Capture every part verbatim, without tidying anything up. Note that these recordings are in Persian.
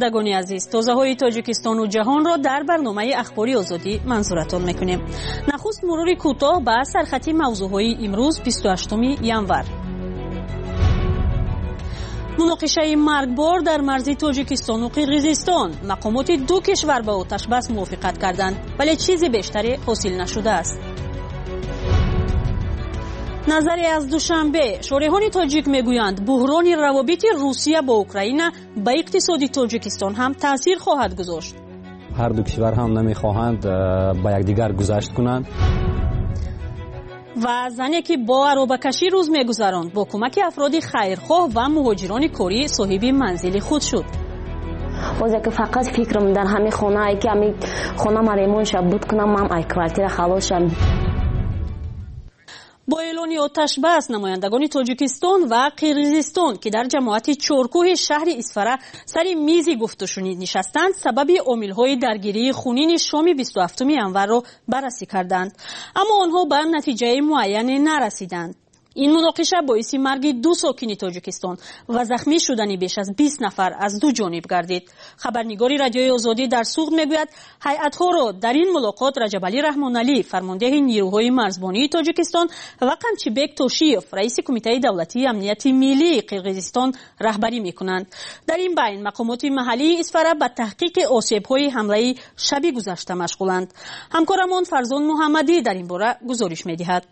شنوندگان عزیز، تازه‌های تاجیکستان و جهان را در برنامه اخباری آزادی منظورتان می‌کنیم. نخست مرور کوتاه به سرخطی موضوعهای امروز بیست و هشتم ینور. مناقشه مرگبار در مرزی تاجیکستان و قرقیزستان. مقامات دو کشور به آتش بس موافقت کردند ولی چیزی بیشتری حاصل نشده است. نظری از دوشنبه، شارحان تاجیک میگویند بحران روابط روسیه با اوکراین به اقتصاد تاجیکستان هم تاثیر خواهد گذاشت. هر دو کشور هم نمیخواهند با یکدیگر گذشت کنند. و زنی که با عربه‌کشی روز میگذراند با کمک افراد خیرخواه و مهاجران کاری صاحب منزل خود شد. باز که فقط فکرم در همین خانه ای که همین خانه مرمون شب بود کنم من ای کوارتیر خلاص شم. با اعلان آتش بس نمایندگان تاجیکستان و قرقیزستان که در جماعت چورکوه شهر اسفره سر میز گفتگوشنید نشستند سبب عامل‌های درگیری خونین شام بیست و هفتم ینور را بررسی کردند، اما آنها به نتیجه معین نرسیدند. این مناقشه باعث مرگ دو ساکن تاجیکستان و زخمی شدن بیش از بیست نفر از دو جانب گردید. خبرنگاری رادیوی آزادی در سوغد میگوید هیئت‌ها را در این ملاقات رجب علی رحمان علی فرمانده نیروهای مرزبانی تاجیکستان و قمچیبک توشیف رئیس کمیته دولتی امنیت ملی قرقیزستان رهبری میکنند. در این بین مقامات محلی اسفره به تحقیق آسیب‌های حمله شب گذشته مشغولند. همکارمان فرزان محمدی در این باره گزارش میدهد.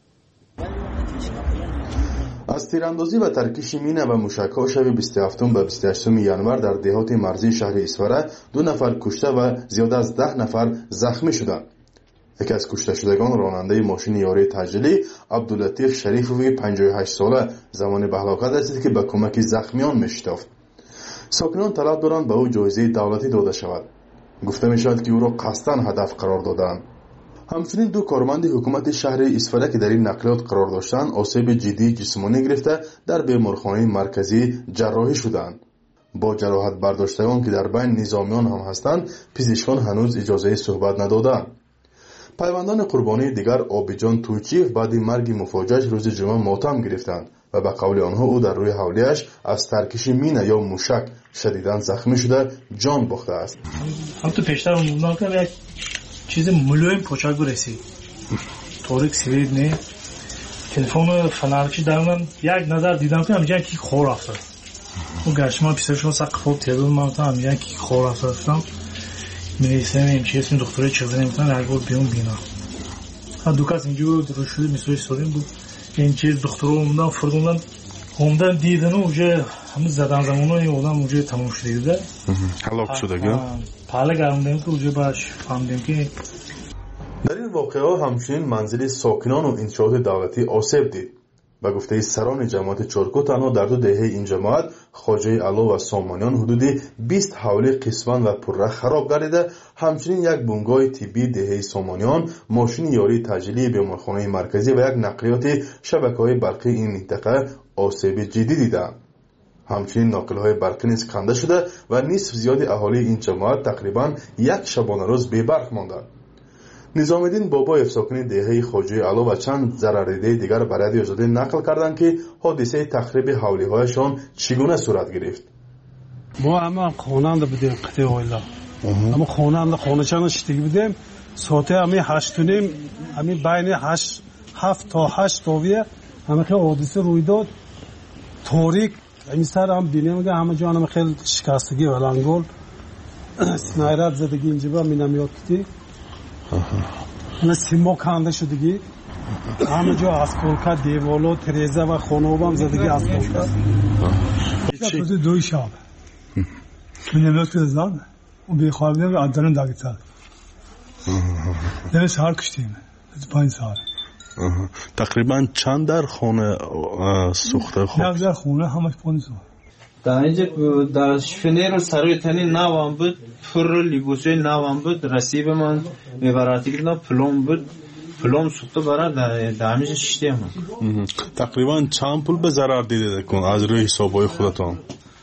از تیراندازی و ترکیش مینه و موشک‌ها شب بیست و هفتم و بیست و هشتم ینور در دهات مرزی شهر اسفره دو نفر کشته و زیاده از ده نفر زخمی شدند. یکی از کشته شدگان راننده ماشین یاری تجلی عبداللطیف شریفوی پنجاه و هشت ساله زمان به هلاکت رسید که به کمک زخمیان می‌شتافت. ساکنان طلب دارند به او جایزه دولتی داده شود. گفته می‌شود که او را قصداً هدف قرار دادند. همچنین دو کارمند حکومت شهر اسفره که در این نقلیات قرار داشتند آسیب جدی جسمانی گرفته در بیمارخانه مرکزی جراحی شدند. با جراحت برداشتگان که در بین نظامیان هم هستند پزشکان هنوز اجازه صحبت ندادند. پیوندان قربانی دیگر آبیجان توچیف بعد مرگ مفاجئش روز جمعه ماتم گرفتند و به قول آنها او در روی حولیش از ترکش مینه یا موشک شدیداً زخمی شده جان باخته است. هم تو پیشتر اون یک چیز ملویم پوچاگو رسید طوریک سوید نه تلفن فنالچی دارم یک نظر دیدم که همینجا کی خور افتاد و گشما پیششون سق خوب تلفن ما تا همینجا کی خور افتادم میرسم این چیز این دکتری چه نمیتونن هر گفت بیون بینا ها دوکاس اینجا درو شده میسوی سوریم بود این چیز دکتر اومدن فردوندن اومدن دیدن و اونجا همه زدن زمانه اونم اونجا تموم شده هلاک شده گه حالا گرمدیم که اونجا باش فهمیدیم که در این واقعه همچنین منزل ساکنان و انشاءات دولتی آسیب دید. به گفته سران جماعت چورکو تنها در دو دهه این جماعت خواجه علو و سامانیان حدود بیست حوله قسمت و پره خراب گردیده. همچنین یک بنگاه طبی دهه سامانیان، ماشین یاری تجلی بیمارخانه مرکزی و یک نقلیات شبکه‌های برقی این منطقه آسیب جدی دیدند. همچنین ناقل‌های برقی نیز کنده شده و نصف زیاد اهالی این جماعت تقریباً یک شبانه روز بی برق ماندند. نظام الدین باباєв ساکن دهه خواجه علو و چند ضررده دیگر به رادیو آزادی نقل کردند که حادثه تخریب حولی‌هایشان چگونه صورت گرفت. ما هم خانه‌اند بودیم قطعه اویلا. اما خانه‌اند خانه‌چان شتیگی بودیم. ساعت همی هشت و نیم همی بین هشت هفت تا هشت تاویه همه که حادثه روی داد. تاریک این سر هم بینیم که همه جانم خیلی شکستگی و لنگول سنایرات زدگی اینجا با مینمیات کتی این سیما کنده شدگی همه جا اسپولکا دیوالو تریزه و خانوب هم زدگی اسپولکا روز دوی شب مینمیات که زد و بیخوابیدم و عدران داگیتال در سهار کشتیم پایین سهار تقریبا چند در خونه سوخته خود؟ یک در خونه همش پایین سهار در اینجا در شفنیر سروی تنی نوام بود پر لیبوسوی نوام بود رسیب من میبراتی که پلوم بود پلوم سوخته برای در همیشه شیشتی هم تقریبا چند پول به ضرر دیده کن از روی حسابای خودتان؟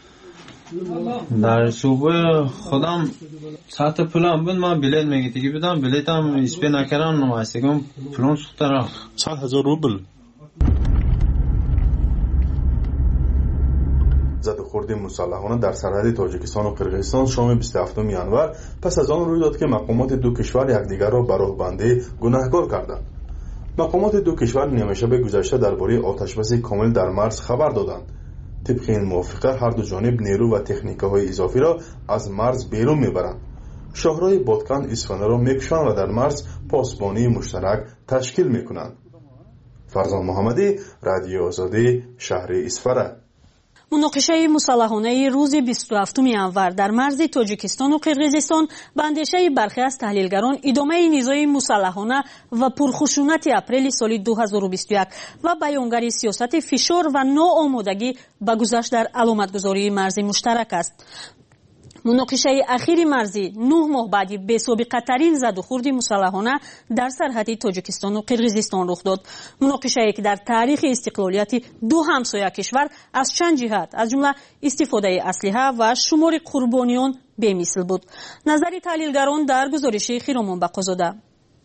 در حسابای خودم ساعت پلوم بود من بلیت میگیتی که بدم بلیت هم اسپی نکرم نمایسته کن پلوم سوخته را صد هزار روبل. زدوخورد مسلحانه در سرحد تاجیکستان و قرقیزستان شام بیست و هفتم ینور پس از آن روی داد که مقامات دو کشور یکدیگر را به راهبندی گناهکار کردند. مقامات دو کشور نیمه شب گذشته درباره آتشبس کامل در مرز خبر دادند. طبق این موافقه هر دو جانب نیرو و تکنیک‌های اضافی را از مرز بیرون میبرند. شهرهای بادکن اصفهان را میکشند و در مرز پاسبانی مشترک تشکیل میکنند. فرزان محمدی، رادیو آزادی، شهر اصفهان. مناقشه مسلحانه روز بیست و هفتم ینور در مرز تاجیکستان و قرقیزستان به اندیشه برخی از تحلیلگران ادامه نیزهای مسلحانه و پرخشونت اپریل سال دو هزار و بیست و یک و بیانگر سیاست فشار و ناآمادگی به گذشت در علامتگذاری مرز مشترک است. مناقشه اخیر مرزی نه ماه بعد بی‌سابقه ترین زدوخورد مسلحانه در سرحد تاجیکستان و قرقیزستان رخ داد. مناقشه که در تاریخ استقلالیت دو همسایه کشور از چند جهت از جمله استفاده اسلحه و شمار قربانیان بی‌مثل بود. نظر تحلیلگران در گزارش خیرامان بقازاده.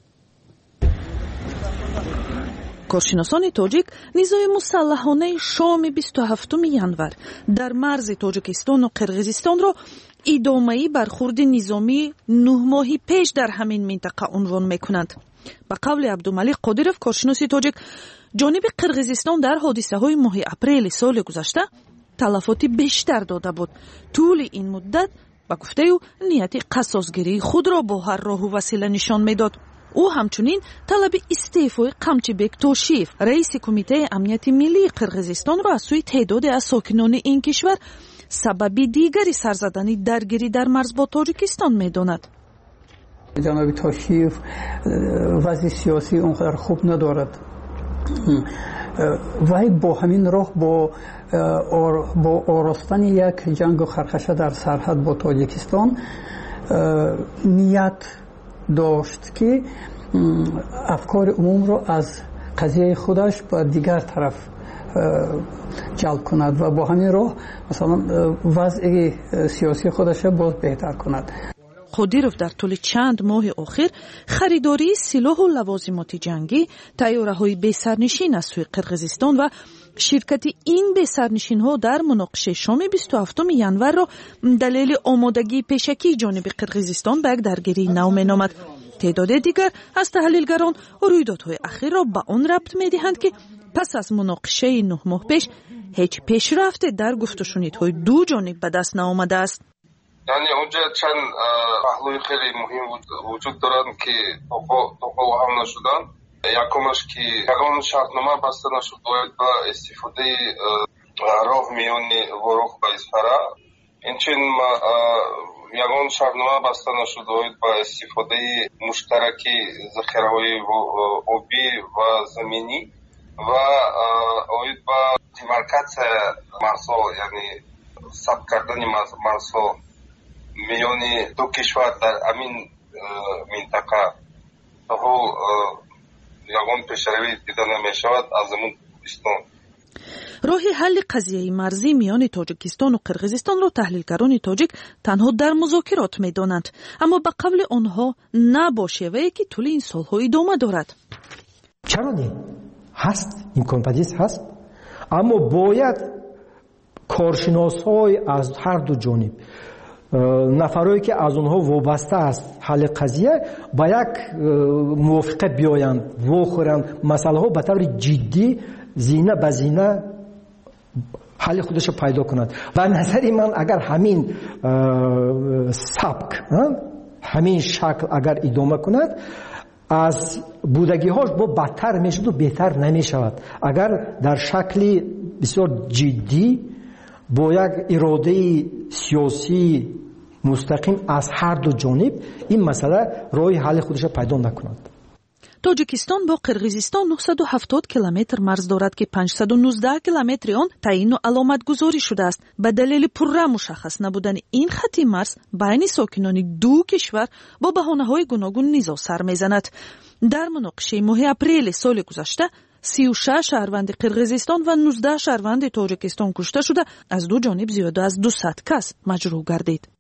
کارشناسان تاجیک نیزوی مسلحانه شام بیست و هفتم ینور در مرز تاجیکستان و قرقیزستان را ادامه‌ای برخورد نظامی نه ماهی پیش در همین منطقه عنوان میکنند. به قول عبدالملک قادرов کارشناس تاجیک، جانب قرقیزستان در حادثه های ماه اپریل سال گذشته تلفاتی بیشتر داده بود. طول این مدت به گفته او نیت قصاصگیری خود را با هر راه و وسیله نشان میداد. او همچنین طلب استعفای قمچیبک توشیف رئیس کمیته امنیت ملی قرقیزستان را از سوی تعدادی از ساکنان این کشور سبب دیگری سرزدنی درگیری در مرز با تاجیکستان میداند. جناب توشیف وضع سیاسی اونقدر خوب ندارد. وای با همین راه با با آراستن یک جنگ و خرخشه در سرحد با تاجیکستان نیت داشت که افکار عموم را از قضیه خودش به دیگر طرف جلب کند و با همین راه مثلا وضع سیاسی خودش را باز بهتر کند. قادرov در طول چند ماه اخیر خریداری سلاح و لوازمات جنگی، طیاره‌های بی سرنشین از سوی قرقیزستان و شرکت این بی سرنشین ها در مناقشه شام بیست و هفتم ینور را دلیل آمادگی پیشکی جانب قرقیزستان به یک درگیری نو مینامد. تعداد دیگر از تحلیلگران رویدادهای اخیر را به آن ربط می‌دهند که پس از مناقشه نه ماه پیش هیچ پیشرفت در گفت و شنیدهای دو جانب به دست نآمده است. یعنی اونجا چند پهلوی خیلی مهم وجود دارند که توقع هم نشدن. یکمش که یگان شرطنامه بسته نشد باید با استفاده راه میان ورخ و اصفهان. اینچنین یگان شرطنامه بسته نشد باید با استفاده مشترکی ذخیره‌های آبی و زمینی و باید با دیمارکات مرزها یعنی ثبت کردن مرزها میان دو کشور در امین منطقه تا یگان پیشروی دیده نمی شود از امون پاکستان. راه حل قضیه مرزی میان تاجیکستان و قرقیزستان را تحلیلگران تاجیک تنها در مذاکرات می دانند، اما به قول آنها نه با شیوه‌ای که طول این سالها ادامه دارد. چرا نه؟ هست، امکان پذیر هست، اما باید کارشناس‌های از هر دو جانب نفرایی که از اونها وابسته است حل قضیه با یک موافقه بیایند واخورند مسئله ها به طور جدی زینه به زینه حل خودش پیدا کند. و نظر من اگر همین سبک همین شکل اگر ادامه کند از بودگی هاش با بدتر میشد و بهتر نمی شود. اگر در شکلی بسیار جدی با یک اراده سیاسی مستقیم از هر دو جانب این مسئله راه حل خودش پیدا نکند. تاجیکستان با قرقیزستان نهصد و هفتاد کیلومتر مرز دارد که پانصد و نوزده کیلومتر آن تعیین و علامت گذاری شده است. به دلیل پرره مشخص نبودن این خط مرز بین ساکنان دو کشور با بهانه‌های گوناگون نیزا سر میزند. در مناقشه ماه اپریل سال گذشته سی و شش شهروند قرقیزستان و نوزده شهروند تاجیکستان کشته شده، از دو جانب زیاده از دویست کس مجروح گردید.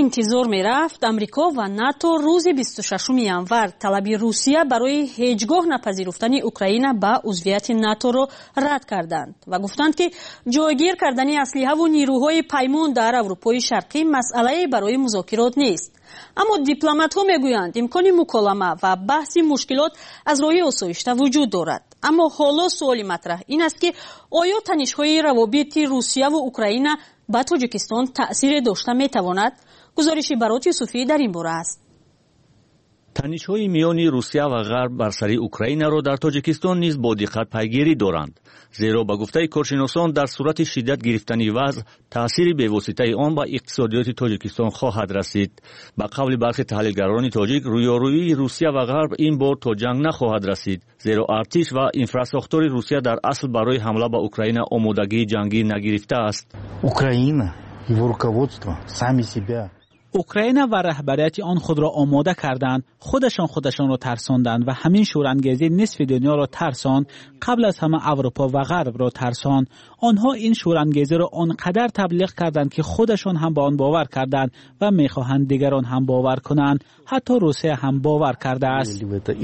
انتظار می رفت امریکا و ناتو روز بیست و ششم ینور طلب روسیه برای هیچگاه نپذیرفتن اوکراین به عضویت ناتو را رد کردند و گفتند که جایگیر کردن اسلحه و نیروهای پیمان در اروپای شرقی مسئله برای مذاکرات نیست. اما دیپلمات ها میگویند امکان مکالمه و بحث مشکلات از راه آسایشته وجود دارد. اما حالا سوال مطرح این است که آیا تنش‌های روابط روسیه و اوکراین به تاجیکستان تأثیر داشته میتواند؟ گزارشی برات یوسفی در این باره است. تنش‌های میان روسیه و غرب بر سر اوکراین را در تاجیکستان نیز با دقت پیگیری دارند، زیرا به گفته کارشناسان در صورت شدت گرفتن وضع تأثیر بواسطه آن به اقتصادیات تاجیکستان خواهد رسید. به قول برخی تحلیلگران تاجیک، رویارویی روسیه و غرب این بار تا جنگ نخواهد رسید، زیرا ارتش و انفراستراکتور روسیه در اصل برای حمله به اوکراین آمادگی جنگی نگرفته است. اوکراین و руководство сами себя اوکراین و رهبریت آن خود را آماده کردند، خودشان خودشان را ترساندند و همین شورانگیزی نصف دنیا را ترساند، قبل از همه اروپا و غرب را ترساند. آنها این شورانگیزی را آنقدر تبلیغ کردند که خودشان هم به آن باور کردند و میخواهند دیگران هم باور کنند. حتی روسیه هم باور کرده است.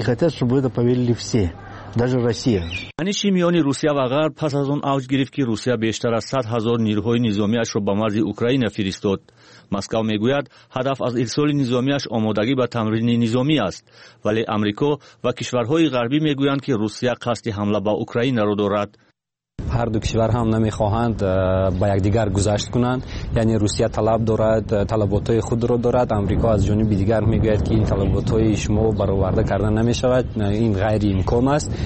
تنش میان روسیه و غرب پس از آن اوج گرفت که روسیه بیشتر از صد هزار نیروهای نظامیش را به مرز اوکراین فرستاد. مسکو میگوید هدف از ارسال نظامیش آمادگی به تمرین نظامی است، ولی امریکا و کشورهای غربی میگویند که روسیه قصد حمله به اوکراین را دارد. هر دو کشور هم نمیخواهند با یکدیگر گذشت کنند، یعنی روسیه طلب دارد، طلباتهای خود را دارد، امریکا از جانب دیگر میگوید که این طلباتهای شما برآورده کردن نمیشود، این غیر امکان است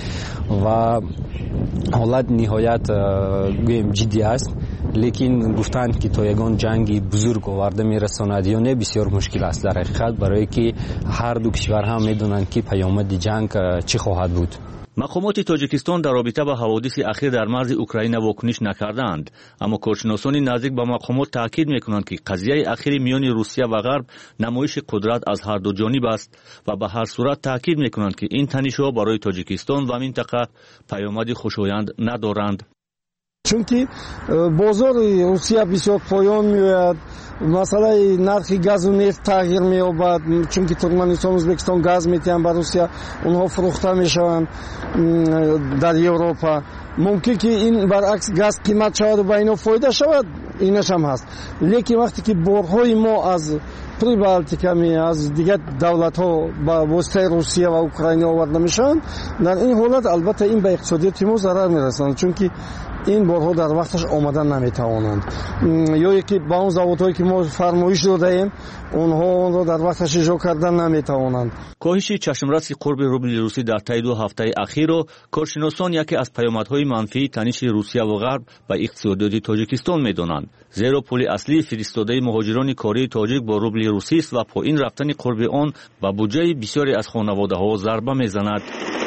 و حالت نهایت جدی است. لیکن گفتند که تا یگان جنگی بزرگ آورده میرساند یا نه بسیار مشکل است در حقیقت، برای که هر دو کشور هم میدونند که پیامد جنگ چی خواهد بود. مقامات تاجیکستان در رابطه با حوادث اخیر در مرز اوکراین واکنش نکردند، اما کارشناسان نزدیک به مقامات تاکید میکنند که قضیه اخیر میان روسیه و غرب نمایش قدرت از هر دو جانب است و به هر صورت تاکید میکنند که این تنش‌ها برای تاجیکستان و منطقه پیامد خوشایند ندارند. چونکی بازار روسیه بسیار پایان میاد، مسئله نرخ گاز و نفت تغییر مییابد، چونکی ترکمنستان ازبکستان گاز میتیان به روسیه، اونها فروخته میشوند در اروپا. ممکن که این برعکس گاز قیمت شود و به اینا فایده شود، اینش هم هست. لیکن وقتی که بورهای ما از پریبالتیکا می از دیگر دولت ها با واسطه روسیه و اوکراین آورده میشن، در این حالت البته این به اقتصادیات ما ضرر میرسند، چونکی این بارها در وقتش آمدن نمیتوانند، یا یکی با اون زوادهایی که ما فرمایش دادیم اونها اون را در وقتش اجرا کردن نمیتوانند. کاهش چشمرس قرب روبل روسی در طی دو هفته اخیر را کارشناسان یکی از پیامدهای منفی تنش روسیه و غرب به اقتصادیات تاجیکستان میدانند، زیرا پول اصلی فرستاده مهاجران کاری تاجیک با روبل روسی است و پایین رفتن قرب آن به بودجه بسیاری از خانواده‌ها ضربه میزند.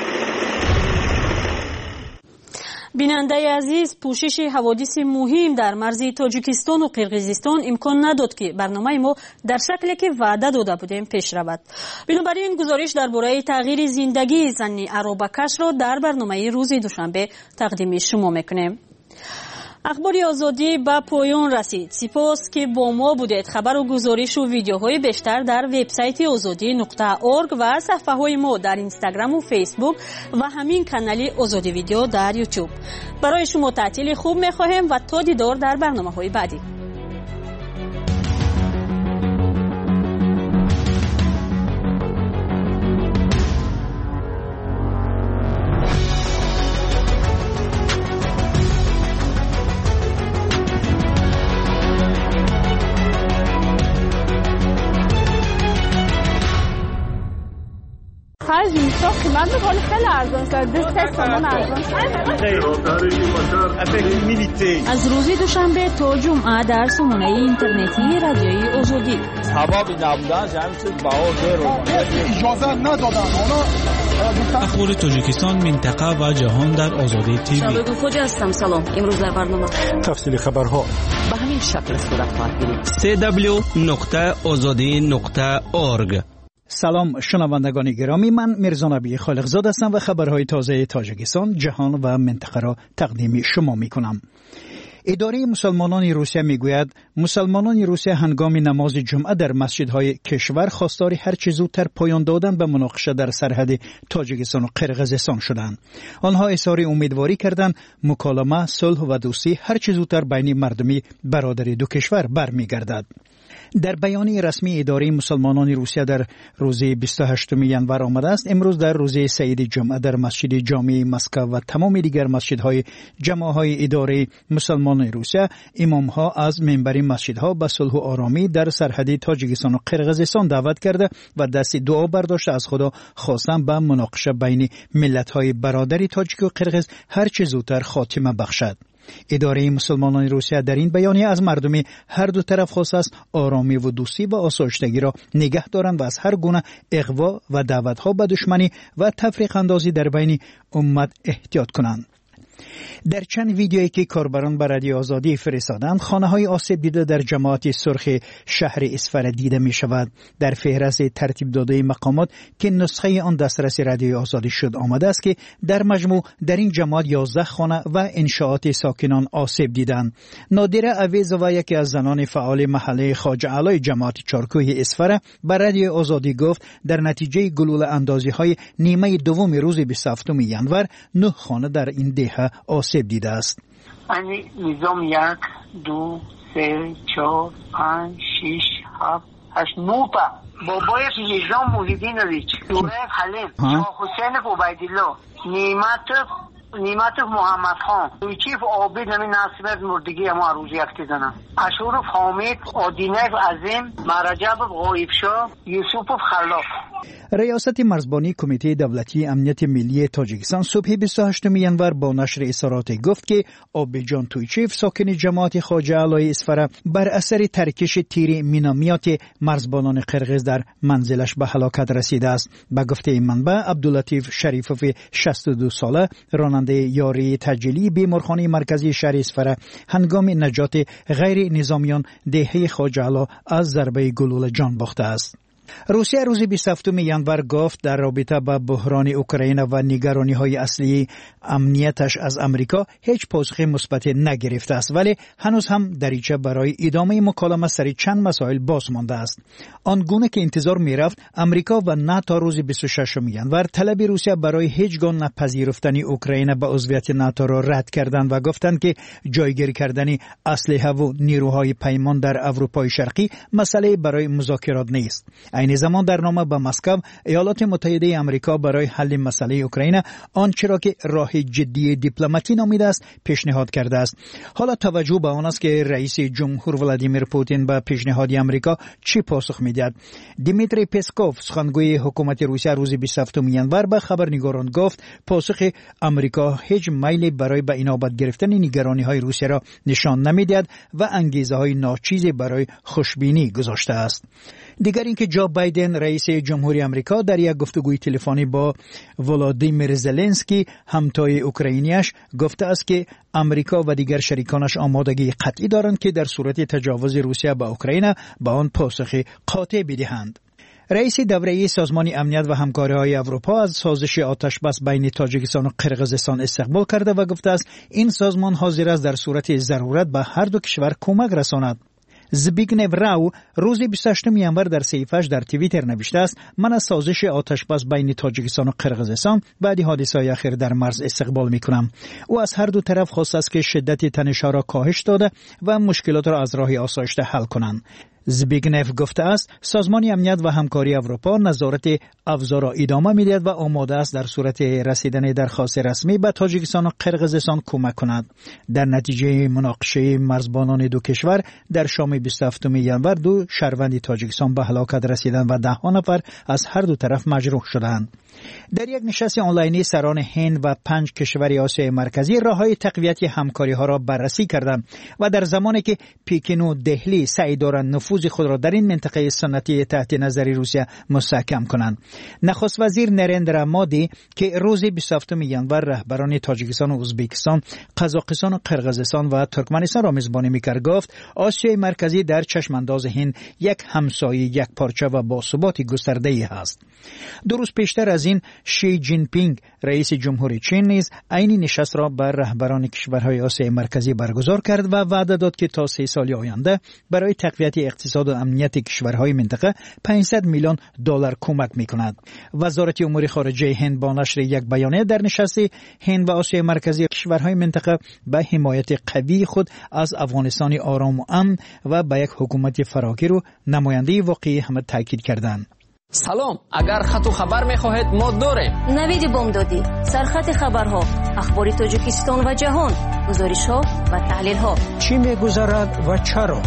بیننده عزیز، پوشش حوادث مهم در مرز تاجیکستان و قرقیزستان امکان نداد که برنامه ما در شکلی که وعده داده بودیم پیش رود. بنابراین گزارش درباره تغییر زندگی زن عربکش را در برنامه روز دوشنبه تقدیم شما میکنیم. اخبار آزادی به پایان رسید. سپاس که با ما بودید. خبر و گزارش و ویدیوهای بیشتر در وبسایت آزادی نقطه اورگ و صفحه های ما در اینستاگرام و فیسبوک و همین کانال آزادی ویدیو در یوتیوب. برای شما تعطیل خوب می‌خواهیم و تا دیدار در برنامه‌های بعدی. خرج میشه قیمت میکنه خیلی ارزان شد. دست سامان ارزان از روز دوشنبه تا جمعه در سامانه اینترنتی رادیوی آزادی. سبب نبودن جمع شد بها زیرو اجازه ندادن. اخبار تاجیکستان، منطقه و جهان در آزادی تیوی. شبگو خوجا هستم. سلام. امروز در برنامه تفصیل خبرها به همین شکل صورت خواهد گرفت. سی دبلیو نقطه آزادی نقطه اورگ. سلام شنوندگان گرامی، من میرزا نبی خالقزاد هستم و خبرهای تازه تاجیکستان، جهان و منطقه را تقدیم شما می کنم. اداره مسلمانان روسیه میگوید مسلمانان روسیه هنگام نماز جمعه در مسجدهای کشور خواستار هر چه زودتر پایان دادن به مناقشه در سرحد تاجیکستان و قرقیزستان شدند. آنها اظهار امیدواری کردند مکالمه، صلح و دوستی هر چه زودتر بین مردمی برادری دو کشور برمیگردد. در بیانیه رسمی اداره مسلمانان روسیه در روز بیست و هشتم ژانویه آمده است امروز در روز سید جمعه در مسجد جامع مسکو و تمام دیگر مسجدهای جماعهای اداره مسلمانان روسیه امامها از منبر مسجدها به صلح و آرامی در سرحد تاجیکستان و قرقیزستان دعوت کرده و دست دعا برداشته از خدا خواستند به مناقشه بین ملت‌های برادری تاجیک و قرقیز هر چه زودتر خاتمه بخشد. اداره مسلمانان روسیه در این بیانیه از مردمی هر دو طرف خواست است آرامی و دوستی و آسایشتگی را نگه دارند و از هر گونه اغوا و دعوت‌ها به دشمنی و تفریق اندازی در بین امت احتیاط کنند. در چند ویدیویی که کاربران به رادیو آزادی فرستادند خانه‌های آسیب دیده در جماعت سرخ شهر اسفر دیده می شود. در فهرست ترتیب داده مقامات که نسخه آن دسترس رادیو آزادی شد آمده است که در مجموع در این جماعت یازده خانه و انشاءات ساکنان آسیب دیدند. نادره اویزووا یکی از زنان فعال محله خواجه علای جماعت چارکوه اسفر به رادیو آزادی گفت در نتیجه گلوله اندازی‌های نیمه دوم روز بیست و هفتم ژانویه نه خانه در این دهه آسیب دیده است. یعنی نظام یک دو سه چهار پنج شش هفت هشت نه تا بابای نظام محیدین ریچ دوره حلیم شاه حسین عبیدالله نعمت نعمت محمد خان چیف عابد نمی ناصر مردگی ما روز یک دادن اشورف حامد آدینف عظیم مرجب غایبشاه یوسف خلاف. ریاست مرزبانی کمیته دولتی امنیت ملی تاجیکستان صبح بیست و هشتم ژانویه با نشر اظهارات گفت که آبجان تویچیف ساکن جماعت خواجه علای اسفر بر اثر ترکش تیر مینامیات مرزبانان قرقیز در منزلش به هلاکت رسیده است. به گفته این منبع عبداللطیف شریفوف شصت و دو ساله راننده یاری تجلی بیمارخانه مرکزی شهر اسفر هنگام نجات غیر نظامیان دهه خواجه علا از ضربه گلوله جان باخته است. روسیه روز بیست و هفتم ژانویه گفت در رابطه با بحران اوکراین و نگرانی‌های اصلی امنیتش از امریکا هیچ پاسخ مثبت نگرفته است ولی هنوز هم دریچه برای ادامه مکالمه سر چند مسائل باز مانده است. آنگونه که انتظار می‌رفت امریکا و ناتو روز بیست و ششم ژانویه طلب روسیه برای هیچگاه نپذیرفتن اوکراین به عضویت ناتو را رد کردند و گفتند که جایگیری کردن اسلحه و نیروهای پیمان در اروپای شرقی مسئله برای مذاکرات نیست. این زمان در نامه به مسکو ایالات متحده آمریکا برای حل مسئله اوکراین آنچه را که راه جدی دیپلماتی نامیده است پیشنهاد کرده است. حالا توجه به آن است که رئیس جمهور ولادیمیر پوتین به پیشنهاد آمریکا چی پاسخ میدهد. دیمیتری پسکوف سخنگوی حکومت روسیه روز بیست و هفتم ژانویه به خبرنگاران گفت پاسخ آمریکا هیچ میلی برای به اینابت گرفتن نگرانی‌های روسیه را نشان نمیدهد و انگیزه‌های ناچیزی برای خوشبینی گذاشته است. دیگر اینکه جو بایدن رئیس جمهوری آمریکا در یک گفتگوی تلفنی با ولادیمیر زلنسکی همتای اوکراینیش گفته است که آمریکا و دیگر شریکانش آمادگی قطعی دارند که در صورت تجاوز روسیه به اوکراین به آن پاسخ قاطع بدهند. رئیس دوره‌ای سازمان امنیت و همکاری‌های اروپا از سازش آتش بس بین تاجیکستان و قرقیزستان استقبال کرده و گفته است این سازمان حاضر است در صورت ضرورت به هر دو کشور کمک رساند. زبیگنو راو روز بیست و هشتم ژانویه در صفحه‌اش در توییتر نوشته است من از سازش آتش بس بین تاجیکستان و قرقیزستان بعد حادثه‌های اخیر در مرز استقبال می‌کنم. او از هر دو طرف خواست است که شدت تنش‌ها را کاهش داده و مشکلات را از راه آسایشته حل کنند. زبیگنف گفته است سازمان امنیت و همکاری اروپا نظارت افزار را ادامه می‌دهد و آماده است در صورت رسیدن درخواست رسمی به تاجیکستان و قرقیزستان کمک کند. در نتیجه مناقشه مرزبانان دو کشور در شام بیست و هفتم ژانویه دو شهروند تاجیکستان به هلاکت رسیدند و ده ها نفر از هر دو طرف مجروح شدند. در یک نشست آنلاینی سران هند و پنج کشور آسیای مرکزی راه‌های تقویت همکاری‌ها را بررسی کردند و در زمانی که پکین و دهلی سعی دارند نفوذ نفوذ خود را در این منطقه سنتی تحت نظر روسیه مستحکم کنند. نخست وزیر نریندرا مودی که روز بیست و هفتم ژانویه رهبران تاجیکستان و ازبکستان، قزاقستان و قرقیزستان و ترکمنستان را میزبانی میکرد گفت آسیای مرکزی در چشم انداز هند یک همسایه یک پارچه و باثبات گسترده است. دو روز پیشتر از این شی جین پینگ رئیس جمهوری چین نیز عین نشست را بر رهبران کشورهای آسیای مرکزی برگزار کرد و وعده داد که تا سه سال آینده برای تقویت اقتصاد و امنیت کشورهای منطقه پانصد میلیون دلار کمک میکند. وزارت امور خارجه هند با نشر یک بیانیه در نشست هند و آسیای مرکزی کشورهای منطقه به حمایت قوی خود از افغانستان آرام و امن و به یک حکومت فراگیر و نماینده واقعی هم تاکید کردند. سلام، اگر خط و خبر می‌خواهید ما داریم. نوید بامدادی، سرخط خبرها، اخبار تاجیکستان و جهان، گزارش‌ها و تحلیل‌ها. چی می‌گذرد و چرا؟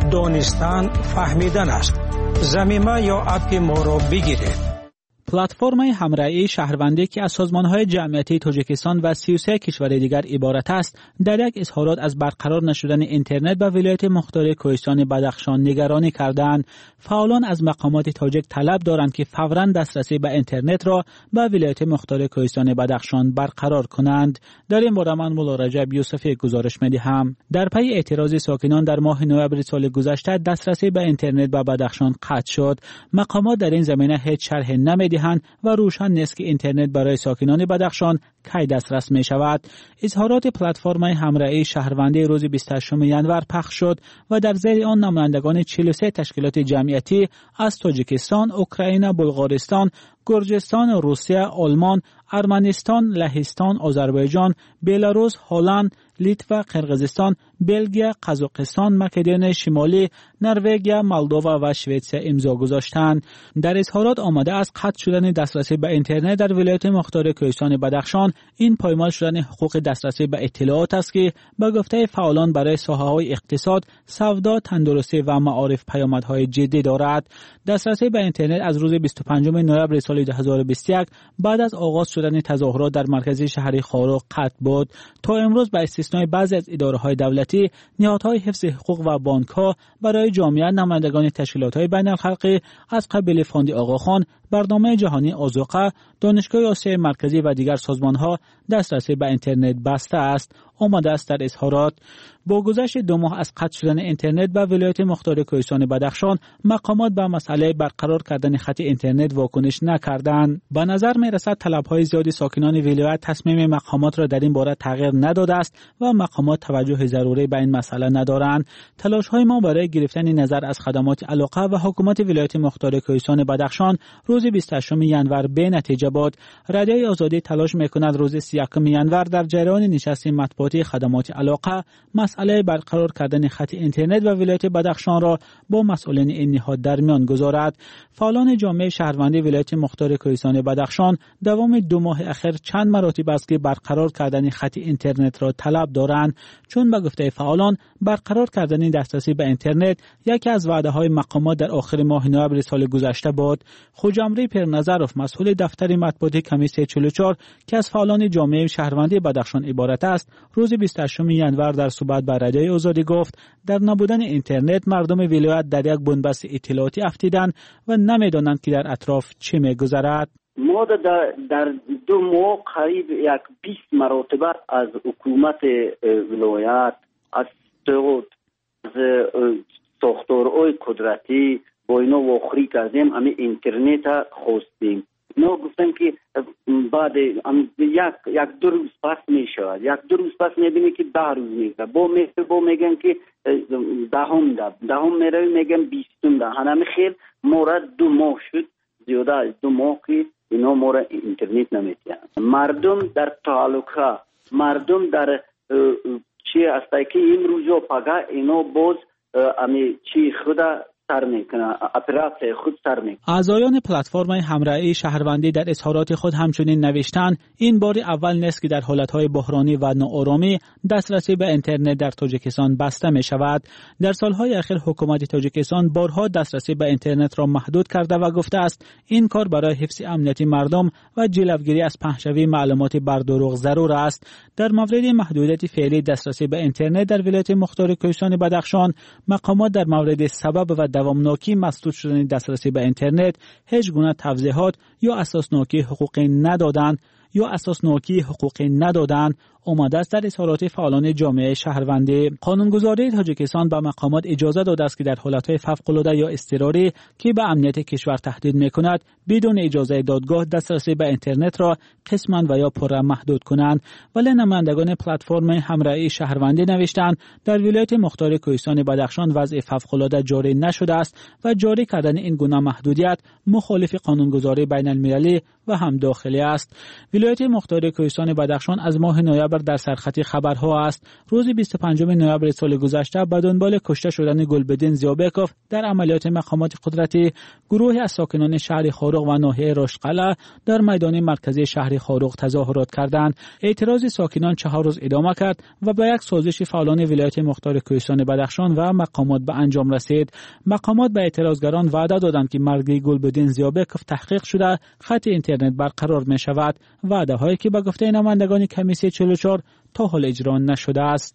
دانستن فهمیدن است. ضمیمه یا اپ ما را بگیرید. پلتفرم همرأی شهروندی که از سازمان‌های جمعیتی تاجیکستان و سی و سه کشور دیگر عبارت است، در یک اظهارات از برقرار نشدن اینترنت به ولایت مختار کوهستان بدخشان نگرانی کردند. فعالان از مقامات تاجیک طلب دارند که فوراً دسترسی به اینترنت را به ولایت مختار کوهستان بدخشان برقرار کنند. در این باره من مولا رجب یوسفی گزارش می‌دهم. در پی اعتراض ساکنان در ماه نوامبر سال گذشته دسترسی به اینترنت به بدخشان قطع شد. مقامات در این زمینه هیچ شرح نمی‌دهند و روشن نیست که اینترنت برای ساکنان بدخشان کی دسترس می شود. اظهارات پلتفرم همرأی شهروندی روز بیست و هشتم ژانویه پخش شد و در زیر آن نمایندگان چهل و سه تشکیلات جمعیتی از تاجیکستان، اوکراین، بلغارستان، گرجستان، روسیه، آلمان، ارمنستان، لهستان، آذربایجان، بلاروس، هلند، لیتوا، قرقیزستان، بلژیم، قزاقستان، مقدونیای شمالی، نروژ، مولداوا و شوئدیا امضا گذاشتند. در اظهارات آمده است قطع شدن دسترسی به اینترنت در ولایت مختار کوهستان بدخشان این پایمال شدن حقوق دسترسی به اطلاعات است که به گفته فعالان برای ساحه‌های اقتصاد، سودا، تندرستی و معارف پیامدهای جدی دارد. دسترسی به اینترنت از روز بیست و پنجم نوامبر سال دو هزار و بیست و یک بعد از آغاز شدن تظاهرات در مرکز شهر خاروق قطع بود. تا امروز به استثنای بعضی از اداره‌های دولتی، نهادهای حفظ حقوق و بانک‌ها برای جامعه نمایندگان تشکیلات‌های بین‌الخلقی از قبیل فاند آقاخان، برنامه جهانی آذوقه، دانشگاه آسیای مرکزی و دیگر سازمان‌ها دسترسی به اینترنت بسته است. آمده است در اظهارات با گذشت دو ماه از قطع شدن اینترنت به ولایت مختار کوهستان بدخشان، مقامات به مسئله برقرار کردن خط اینترنت واکنش نکردند. به نظر می‌رسد طلب‌های زیاد ساکنان ولایت تصمیم مقامات را در این باره تغییر نداده است و مقامات توجه ضروری به این مسئله ندارند. تلاش‌های ما برای گرفتن نظر از خدمات علاقه و حکومت ولایت مختار کوهستان بدخشان روز بیست و هشتم ژانویه به نتیجه بود. رادیوی آزادی تلاش می‌کند روز سی و یکم ژانویه در جریان نشست مطبوعاتی خدمات علاقه مسئله برقرار کردن خط اینترنت و ولایت بدخشان را با مسئولین این نهاد در میان گذارد. فعالان جامعه شهروندی ولایت مختار کوهستان بدخشان دوام دو ماه اخیر چند مراتب است که برقرار کردن خط اینترنت را طلب دارند، چون به گفته فعالان برقرار کردن دسترسی به اینترنت یکی از وعده‌های مقامات در آخر ماه نوامبر سال گذشته بود. خوجمری پرنظرов مسئول دفتر مطبوعاتی کمیسیون چهل و چهار که از فعالان جامعه شهروندی بدخشان عبارت است، روز بیست و هشتم ژانویه در صحبت با رادیوی آزادی گفت در نبودن اینترنت مردم ولایت در یک بنبست اطلاعاتی افتیدند و نمیدانند که در اطراف چه میگذرد. ما در, در دو ماه قریب یک بیست مرتبه از حکومت ولایت، از سعود، از ساختارهای قدرتی با اینا واخری کردیم، امی اینترنت خواستیم. اینا گفتن که بعد یک یک دو روز پس می شود، یک دو روز پس میبینی که ده روز میگه، با میگه با میگن که دهم ده دهم میره میگن بیستم ده، همه خیلی مورد دو ماه شد، زیاده از دو ماه که اینا مورد اینترنت نمیتیان. مردم در تعلقه، مردم در چی است که این روزا پگه اینا باز امی چی خدا سر میکنه، اپراتسیای خود سر میکنه. اعضایان پلتفرم همراهی شهروندی در اظهارات خود همچنین نوشتند این بار اول نیست که در حالتهای بحرانی و ناآرامی دسترسی به اینترنت در تاجیکستان بسته می شود. در سالهای اخیر حکومت تاجیکستان بارها دسترسی به اینترنت را محدود کرده و گفته است این کار برای حفظ امنیت مردم و جلوگیری از پخش‌شوی معلومات بر دروغ ضرور است. در مورد محدودیت فعلی دسترسی به اینترنت در ولایت مختار کوهستان بدخشان، مقامات در مورد سبب و دوامناکی مسدود شدن دسترسی به اینترنت هیچ گونه توضیحات یا اساسناکی حقوقی ندادند یا اساسناکی حقوقی ندادند. اومده است در اظهارات فعالان جامعه شهروندی. قانونگذاری تاجیکستان به مقامات اجازه داده است که در حالتهای فوق‌العاده یا اضطراری که به امنیت کشور تهدید می‌کند بدون اجازه دادگاه دسترسی به اینترنت را قسماً و یا پرا محدود کنند. ولی نمایندگان پلتفرم همراهی شهروندی نوشتند در ولایت مختار کوهستان بدخشان وضع فوق‌العاده جاری نشده است و جاری کردن این گونه محدودیت مخالف قانونگذاری بین‌المللی و هم داخلی است. ولایت مختار کوهستان بدخشان از ماه نوامبر در سرخط خبرها است. روز بیست و پنجم نوامبر سال گذشته به دنبال کشته شدن گلبدین زیابکوف در عملیات مقامات قدرتی، گروهی از ساکنان شهر خاروق و ناحیه رشتقلعه در میدان مرکزی شهر خاروق تظاهرات کردند. اعتراض ساکنان چهار روز ادامه کرد و به یک سازش فعالان ولایت مختار کوهستان بدخشان و مقامات به انجام رسید. مقامات به اعتراضگران وعده دادند که مرگ گلبدین زیابکوف تحقیق شده، خط اینترنت برقرار می شود. وعده هایی که به گفته نمایندگان کمیسیون چهل و چهار تا حال اجرا نشده است.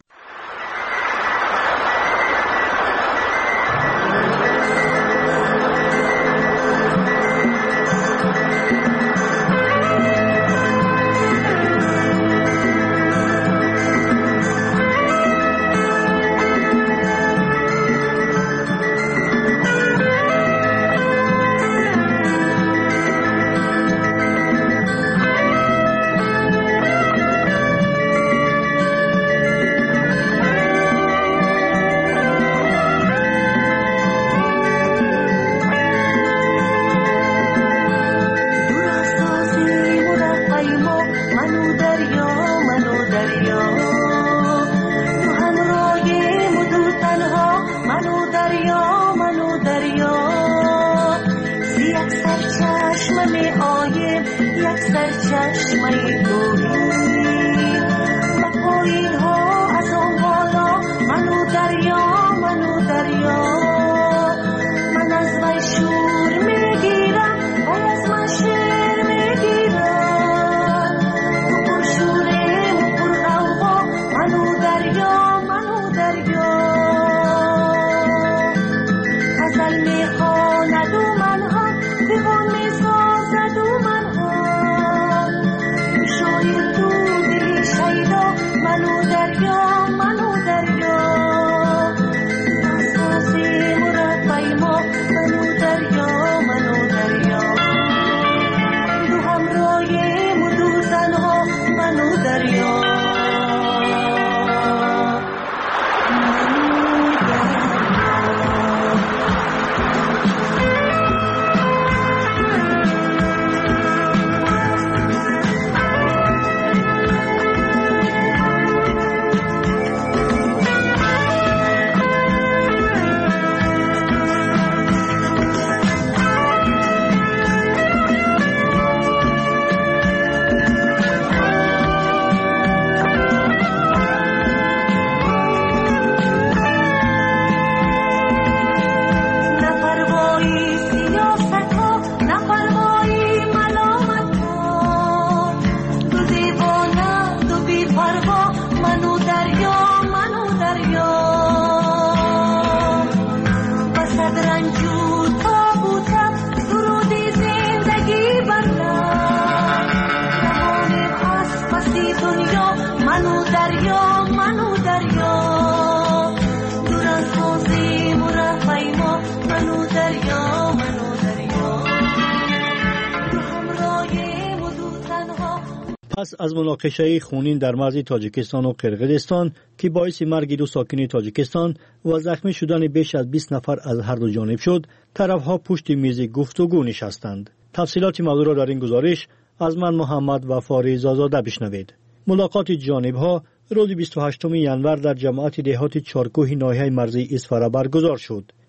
پس از مناقشه خونین در مرز تاجیکستان و قرقیزستان که باعث مرگ دو ساکن تاجیکستان و زخمی شدن بیش از بیست نفر از هر دو جانب شد، طرفها پشت میز گفتگو نشستند. تفصیلات موضوع را در این گزارش از من محمد و فاریز آزاده بشنوید. ملاقات جانبها روز بیست و هشتم ژانویه در جماعت دهات چارکوه ناحیه مرزی اسفره برگزار شد.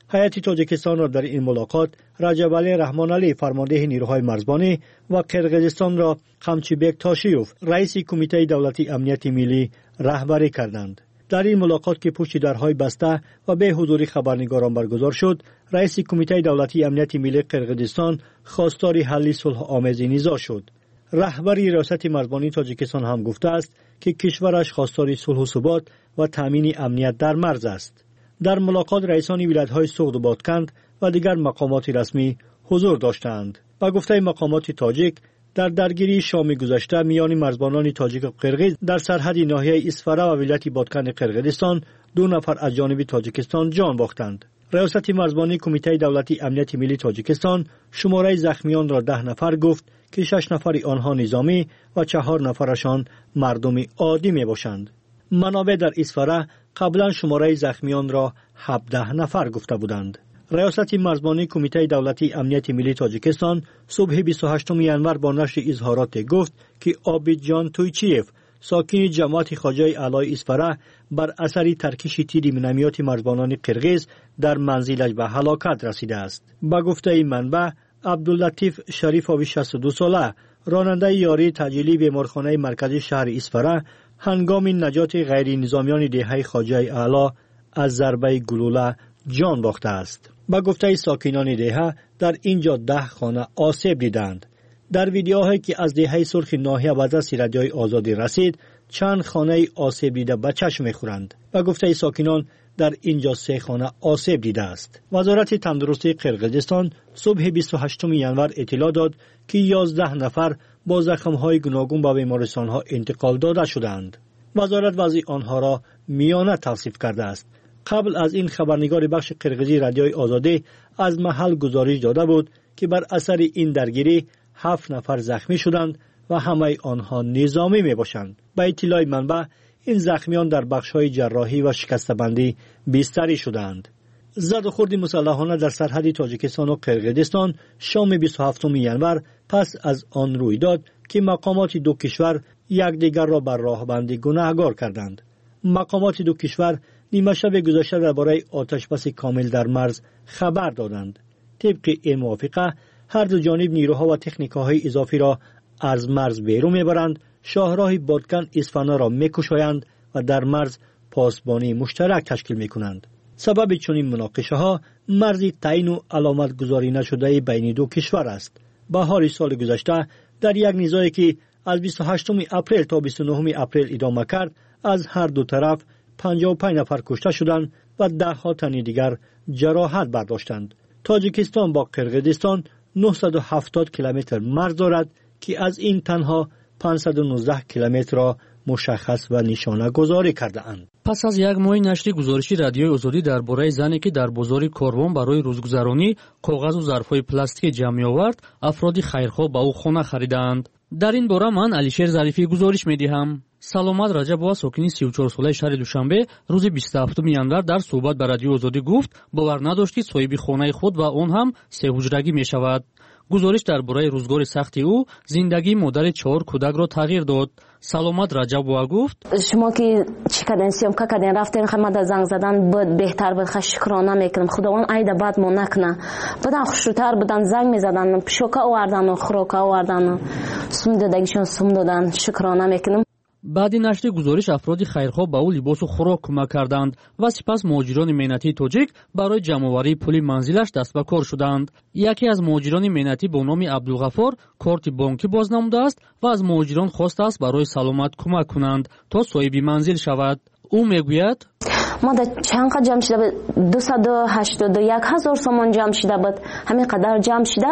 هیئت تاجیکستان را در این ملاقات رجب علی رحمانعلی فرمانده نیروهای مرزبانی و قرقیزستان را قمچیبک تاشیوف رئیس کمیته دولتی امنیت ملی رهبری کردند. در این ملاقات که پشت درهای بسته و به حضور خبرنگاران برگزار شد، رئیس کمیته دولتی امنیت ملی قرقیزستان خواستار حل صلح آمیز نزاع شد. رهبری ریاست مرزبانی تاجیکستان هم گفته است که کشورش خواستار صلح و ثبات و تامین امنیت در مرز است. در ملاقات رئیسان ولایت‌های سوغد و بادکند و دیگر مقامات رسمی حضور داشتند. با گفته مقامات تاجیک، در درگیری شام گذشته میان مرزبانان تاجیک و قرقیز در سرحد ناحیه اسفره و ولایت بادکند قرقیزستان دو نفر از جانب تاجیکستان جان باختند. ریاست مرزبانی کمیته دولتی امنیت ملی تاجیکستان شماره زخمیان را ده نفر گفت که شش نفر آنها نظامی و چهار نفرشان مردم عادی می باشند. منابع در اسفره قبلا شماره زخمیان را هفده نفر گفته بودند. ریاست مرزبانی کمیته دولتی امنیت ملی تاجیکستان صبح بیست و هشتم ژانویه با نشر اظهارات گفت که عابدجان تویچیف ساکن جماعت خواجه اعلی اسفره بر اثر ترکش تیر مینومیات مرزبانان قرقیز در منزلش به هلاکت رسیده است. با گفته این منبع، عبداللطیف شریفاوی شصت و دو ساله راننده یاری تجلی بیمارخانه مرکزی شهر اسفره هنگام نجات غیر نظامیان دهه خواجه اعلی از ضربه گلوله جان باخته است. با گفته ساکنان دهه در اینجا ده خانه آسیب دیدند. در ویدیوهایی که از دهه سرخ ناحیه و دست رادیوی آزادی رسید، چند خانه آسیب دیده به چشم می‌خورند. با گفته ساکنان در اینجا سه خانه آسیب دیده است. وزارت تندرستی قرقیزستان صبح بیست و هشتم ژانویه اطلاع داد که یازده نفر با زخم‌های گوناگون به بیمارستان‌ها انتقال داده شدند. وزارت وضع آنها را میانه توصیف کرده است. قبل از این خبرنگار بخش قرقیزی رادیوی آزادی از محل گزارش داده بود که بر اثر این درگیری هفت نفر زخمی شدند و همه آنها نظامی می باشند. با اطلاع منبع این زخمیان در بخش‌های جراحی و شکسته‌بندی بستری شدند. زد و خورد مسلحانه در سرحد تاجیکستان و قرقیزستان شام بیست و هفتم ژانویه پس از آن روی داد که مقامات دو کشور یکدیگر را بر راهبندی گناهکار کردند. مقامات دو کشور نیمه شب گذشته درباره آتشبس کامل در مرز خبر دادند. طبق این موافقه هر دو جانب نیروها و تکنیک‌های اضافی را از مرز بیرون میبرند، شاهراه بادکن اصفهان را میکشایند و در مرز پاسبانی مشترک تشکیل میکنند. سبب چنین مناقشه ها مرزی تعیین و علامت گذاری نشده بین دو کشور است. بهار سال گذشته در یک نزاعی که از بیست و هشتم اپریل تا بیست و نهم اپریل ادامه کرد، از هر دو طرف پنجاه و پنج نفر کشته شدند و ده ها تن دیگر جراحت برداشتند. تاجیکستان با قرقیزستان نهصد و هفتاد کیلومتر مرز دارد که از این تنها پانصد و نوزده کیلومتر را مشخص و نشانه گذاری کرده اند. پس از یک ماه نشر گزارشی رادیوی آزادی درباره زنی که در بازار کاروان برای روزگذرانی کاغذ و ظرف‌های پلاستیکی جمع آورد، افراد خیرخواه با او خانه خریدند. در این باره من علیشیر ظریفی گزارش می‌دهم. سلامت رجبова ساکنی سی و چهار ساله شهر دوشنبه روز بیست و هفتم ژانویه در صحبت با رادیو آزادی گفت باور نداشت که صاحب خانه خود و آن هم سه حجرگی می‌شود. گزارش درباره روزگار سخت او زندگی مادر چهار کودک را تغییر داد. سلامت رجبова گفت شما که چی کردین سیامکا کردین رفتین خدمت زنگ زدن بود بهتر بود خش شکرانه میکنم خداوند عید بعد ما نکنه بدن خوشتر بدن زنگ میزدن پشوکا آوردن و خوراکا آوردن و سم دادگیشون سم دادن شکرانه میکنم. بعد نشر گزارش افراد خیرخواه به او لباس و خوراک کمک کردند و سپس مهاجران مهنتی تاجیک برای جمع‌آوری پول منزلش دست به کار شدند. یکی از مهاجران مهنتی با نام عبدالغفار کارت بانکی باز نموده است و از مهاجران خواسته است برای سلامت کمک کنند تا صاحب منزل شود. او میگوید ما در چند قدر جمع شده بود دویست و هشتاد و یک هزار سامان جمع شده بود همین قدر جمع شده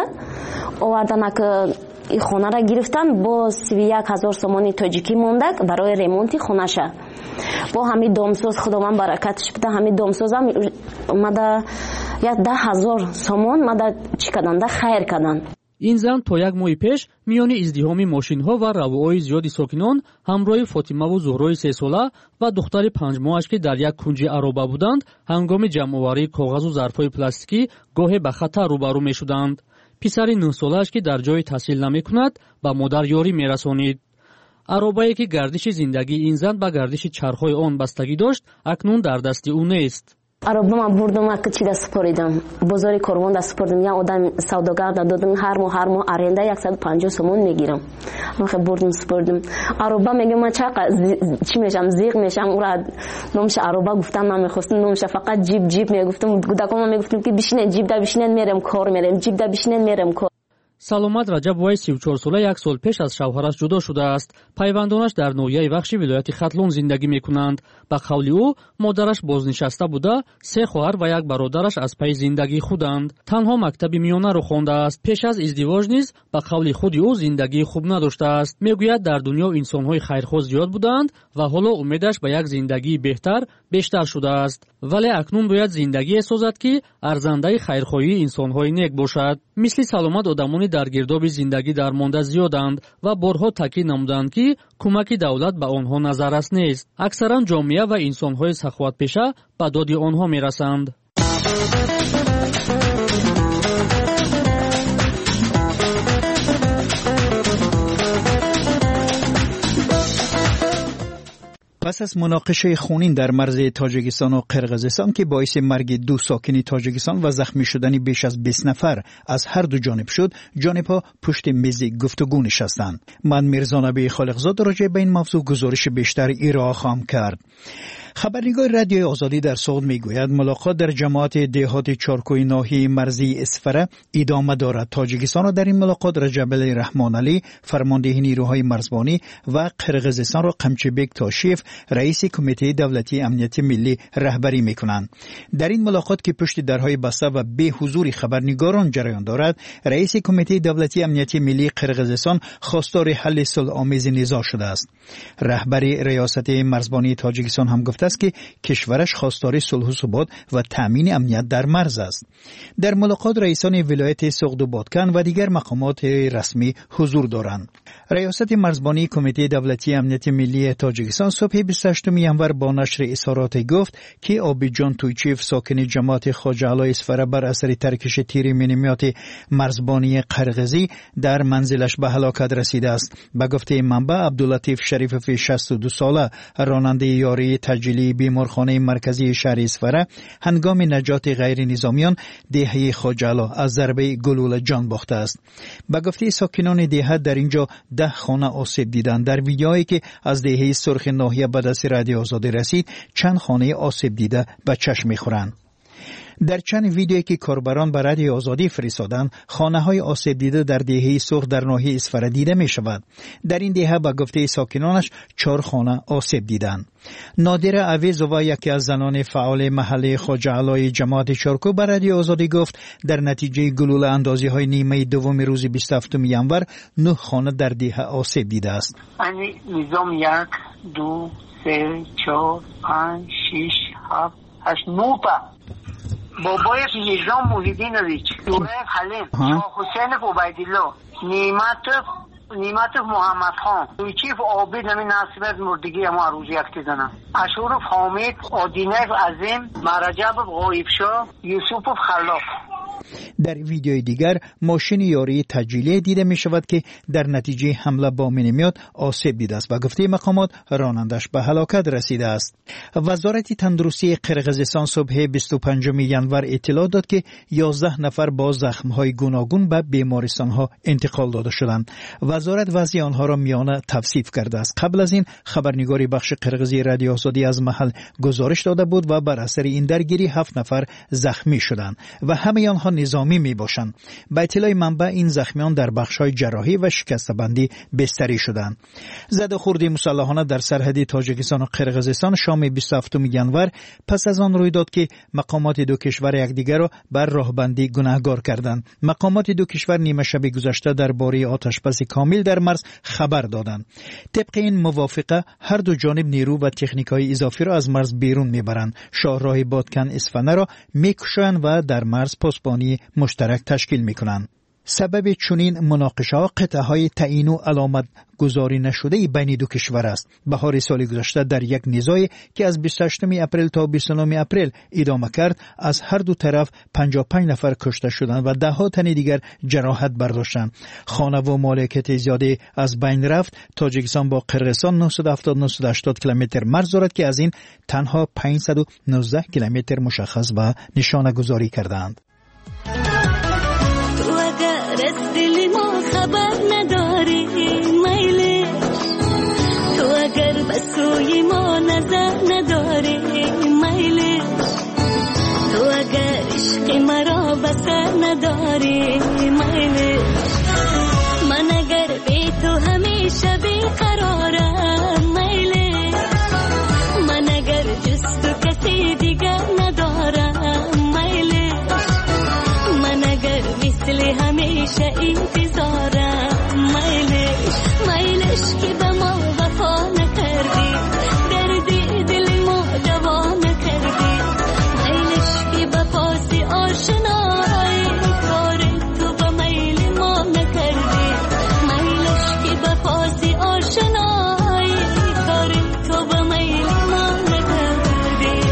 آوردن که این خانه را گرفتن با سی و یک هزار سامانی تاجیکی مونده برای ریمونتی خانه شه با همین دامساز خداوند برکتش بده همین دامساز هم اومده یک ده هزار سامان اومده چی کردن ده خیر کردن. این زن تا یک ماه پیش میان ازدحام ماشین‌ها و روهای زیادی ساکنان همراه فاطمه و زهرای سه ساله و دختر پنج ماهش که در یک کنج عرابه بودند هنگام جمع‌آوری کاغذ و ظرف‌های پلاستیکی گاهی به خطر روبرو می‌شدند. پسر نه ساله‌اش که در جای تحصیل نمی‌کند با مادر یاری می‌رسانید. عرابه‌ای که گردش زندگی این زن با گردش چرخ‌های آن بستگی داشت اکنون در دست او نیست. ароба ман бурдум ак чида супоридам бозори корвон да супордим я одам савдогар да додам ҳар моҳ ҳар моҳ аренда яксад و панҷоҳ сомон мегирам охе бурдум супордим ароба мегам ман чақа чӣ мешам зиқ мешам ура номша ароба гуфтам намехостам номша фақат ҷиб ҷиб мегуфтам кӯдаконам мегуфтам ки бишинед ҷибда бишинед мерем кор мерем ҷибда бишинед мерем кор. саломат раҷабовай си و чор сола як сол пеш аз шавҳараш ҷудо шудааст. пайвандонаш дар ноҳияи вахши вилояти хатлон зиндагӣ мекунанд. ба қавли ӯ модараш бознишаста буда се хоҳар ва як бародараш аз пай зиндагии худанд. танҳо мактаби миёнаро хондааст. пеш аз издивоҷ низ ба қавли худи ӯ зиндагии хуб надоштааст. мегӯяд дар дунё инсонҳои хайрхоҳ зиёд буданд ва ҳоло умедаш ба як зиндагии беҳтар бештар шудааст. вале акнун бояд зиндагие созад ки арзандаи хайрхоҳии инсонҳои нек бошад. мисли саломат одамони дар гирдоби зиндагӣ дармонда зиёданд ва борҳо таъкид намуданд ки кӯмаки давлат ба онҳо назаррас нест. аксаран ҷомеа ва инсонҳои саховатпеша ба доди онҳо мерасанд. پس از مناقشه خونین در مرز تاجیکستان و قرقیزستان که باعث مرگ دو ساکن تاجیکستان و زخمی شدن بیش از بیست نفر از هر دو جانب شد، جانبها پشت میز گفتگو نشستند. من میرزا نبی خالقزاد راجع به این موضوع گزارش بیشتر ارائه خواهم کرد. خبرنگار رادیوی آزادی در سوئد میگوید ملاقات در جماعت دهات چارکوی ناحیه مرزی اسفره ادامه دارد. تاجیکستان را در این ملاقات رجب رحمان علی فرمانده نیروهای مرزبانی و قرقیزستان را قمچبک تاشیف رئیس کمیته دولتی امنیت ملی رهبری میکنند. در این ملاقات که پشت درهای بسته و به حضور خبرنگاران جریان دارد، رئیس کمیته دولتی امنیت ملی قرقیزستان خواستار حل صلح‌آمیز نزاع شده است. رهبر ریاست مرزبانی تاجیکستان هم گفته است که کشورش خواستار صلح و ثبات و تامین امنیت در مرز است. در ملاقات رئیسان ولایت سوغد و بادکن و دیگر مقامات رسمی حضور دارند. ریاست مرزبانی کمیته دولتی امنیت ملی تاجیکستان صبح بیست و هشتم ژانویه با نشر اظهارات گفت که آبیجان تویچیف ساکن جماعت خواجه علی اسفره بر اثر ترکش تیر مینیمات مرزبانی قرقیزی در منزلش به هلاکت رسیده است. به گفته منبع عبداللطیف شریفوی شصت و دو ساله راننده یاری تجلی بیمارخانه مرکزی شهر اسفره هنگام نجات غیر نظامیان دهه خواجه علی از ضربه گلوله جان باخته است. به گفته ساکنان دهه در اینجا ده خانه آسیب دیدند. در ویدیویی که از دهه سرخ ناحیه به دست رادیو آزادی رسید چند خانه آسیب دیده به چشم میخورند. در چند ویدیویی که کاربران به رادیو آزادی فرستادند، خانه‌های آسیب دیده در دهه سرخ در ناحیه اسفره دیده می شود. در این دهه به گفته ساکنانش چهار خانه آسیب دیدند. نادره عویزووا یکی از زنان فعال محله خواجه علی جماعت چارکو به رادیو آزادی گفت در نتیجه گلوله اندازی های نیمه دوم روز بیست و هفتم ژانویه نه خانه در دهه آسیب دیده است. نظام یک دو سه چهار پنج شش هفت هشت نه تا بابایش نظام محیدینویچ، دوره حلیم، شاه حسین عبیدالله، نعمت نعمت محمد خان، تویچیف عابد نمی ناصرت مردگی اما روزی اکتی دنم. اشورف حامد، آدینیف عظیم، مرجب غایبشاه، یوسف خلاف. در ویدیوی دیگر ماشین یاری تجلیه دیده می شود که در نتیجه حمله با مینیمات آسیب دیده است و گفته مقامات رانندش به هلاکت رسیده است. وزارت تندرستی قرقیزستان صبح بیست و پنجم ژانویه اطلاع داد که یازده نفر با زخم‌های گوناگون به بیمارستان‌ها انتقال داده شدند. وزارت وضع آنها را میانه توصیف کرده است. قبل از این خبرنگاری بخش قرقیزی رادیو آزادی از محل گزارش داده بود و بر اثر این درگیری هفت نفر زخمی شدند و همه آنها نظامی می باشند. به اطلاع منبع این زخمیان در بخش‌های جراحی و شکسته‌بندی بستری شدند. زده‌خوردی مسلحانه در سرحد تاجیکستان و قرقیزستان شام بیست و هفتم ژانویه پس از آن روی داد که مقامات دو کشور یکدیگر را بر راهبندی گناهکار کردند. مقامات دو کشور نیمه شب گذشته درباره آتشبس کامل در مرز خبر دادند. طبق این موافقه هر دو جانب نیرو و تکنیک‌های اضافی را از مرز بیرون میبرند. شاهراه بادکن اصفهان را میکشند و در مرز پاسبانی مشترک تشکیل میکنند. سبب چنین مناقشه ها قطعه های تعیین و علامت گذاری نشده بین دو کشور است. بهار سال گذشته در یک نزاعی که از بیست و هشتم اپریل تا بیست و نهم اپریل ادامه کرد، از هر دو طرف پنجاه و پنج نفر کشته شدند و ده ها تن دیگر جراحت برداشتند. خانه و مالکیت زیاده از بین رفت. تاجیکستان با قرقیزستان نهصد و هفتاد نهصد و هشتاد کیلومتر مرز دارد که از این تنها پانصد و نوزده کیلومتر مشخص و نشانه گذاری کردند. از دل ما خبر نداری میلی، تو اگر بسوی ما نظر نداری میلی، تو اگر عشق مرا بسر نداری میلی، من اگر بی تو همیشه بیقرارم میلی، من اگر جز تو کسی دیگر ندارم میلی، من اگر مثل همیشه انتظارم میلش میلش که به ما وفا نکردی، دردی دل ما دوا نکردی، میلش که به پاس آشنایی کار تو به میل ما نکردی، میلش که به پاس آشنایی کار تو به میل ما نکردی.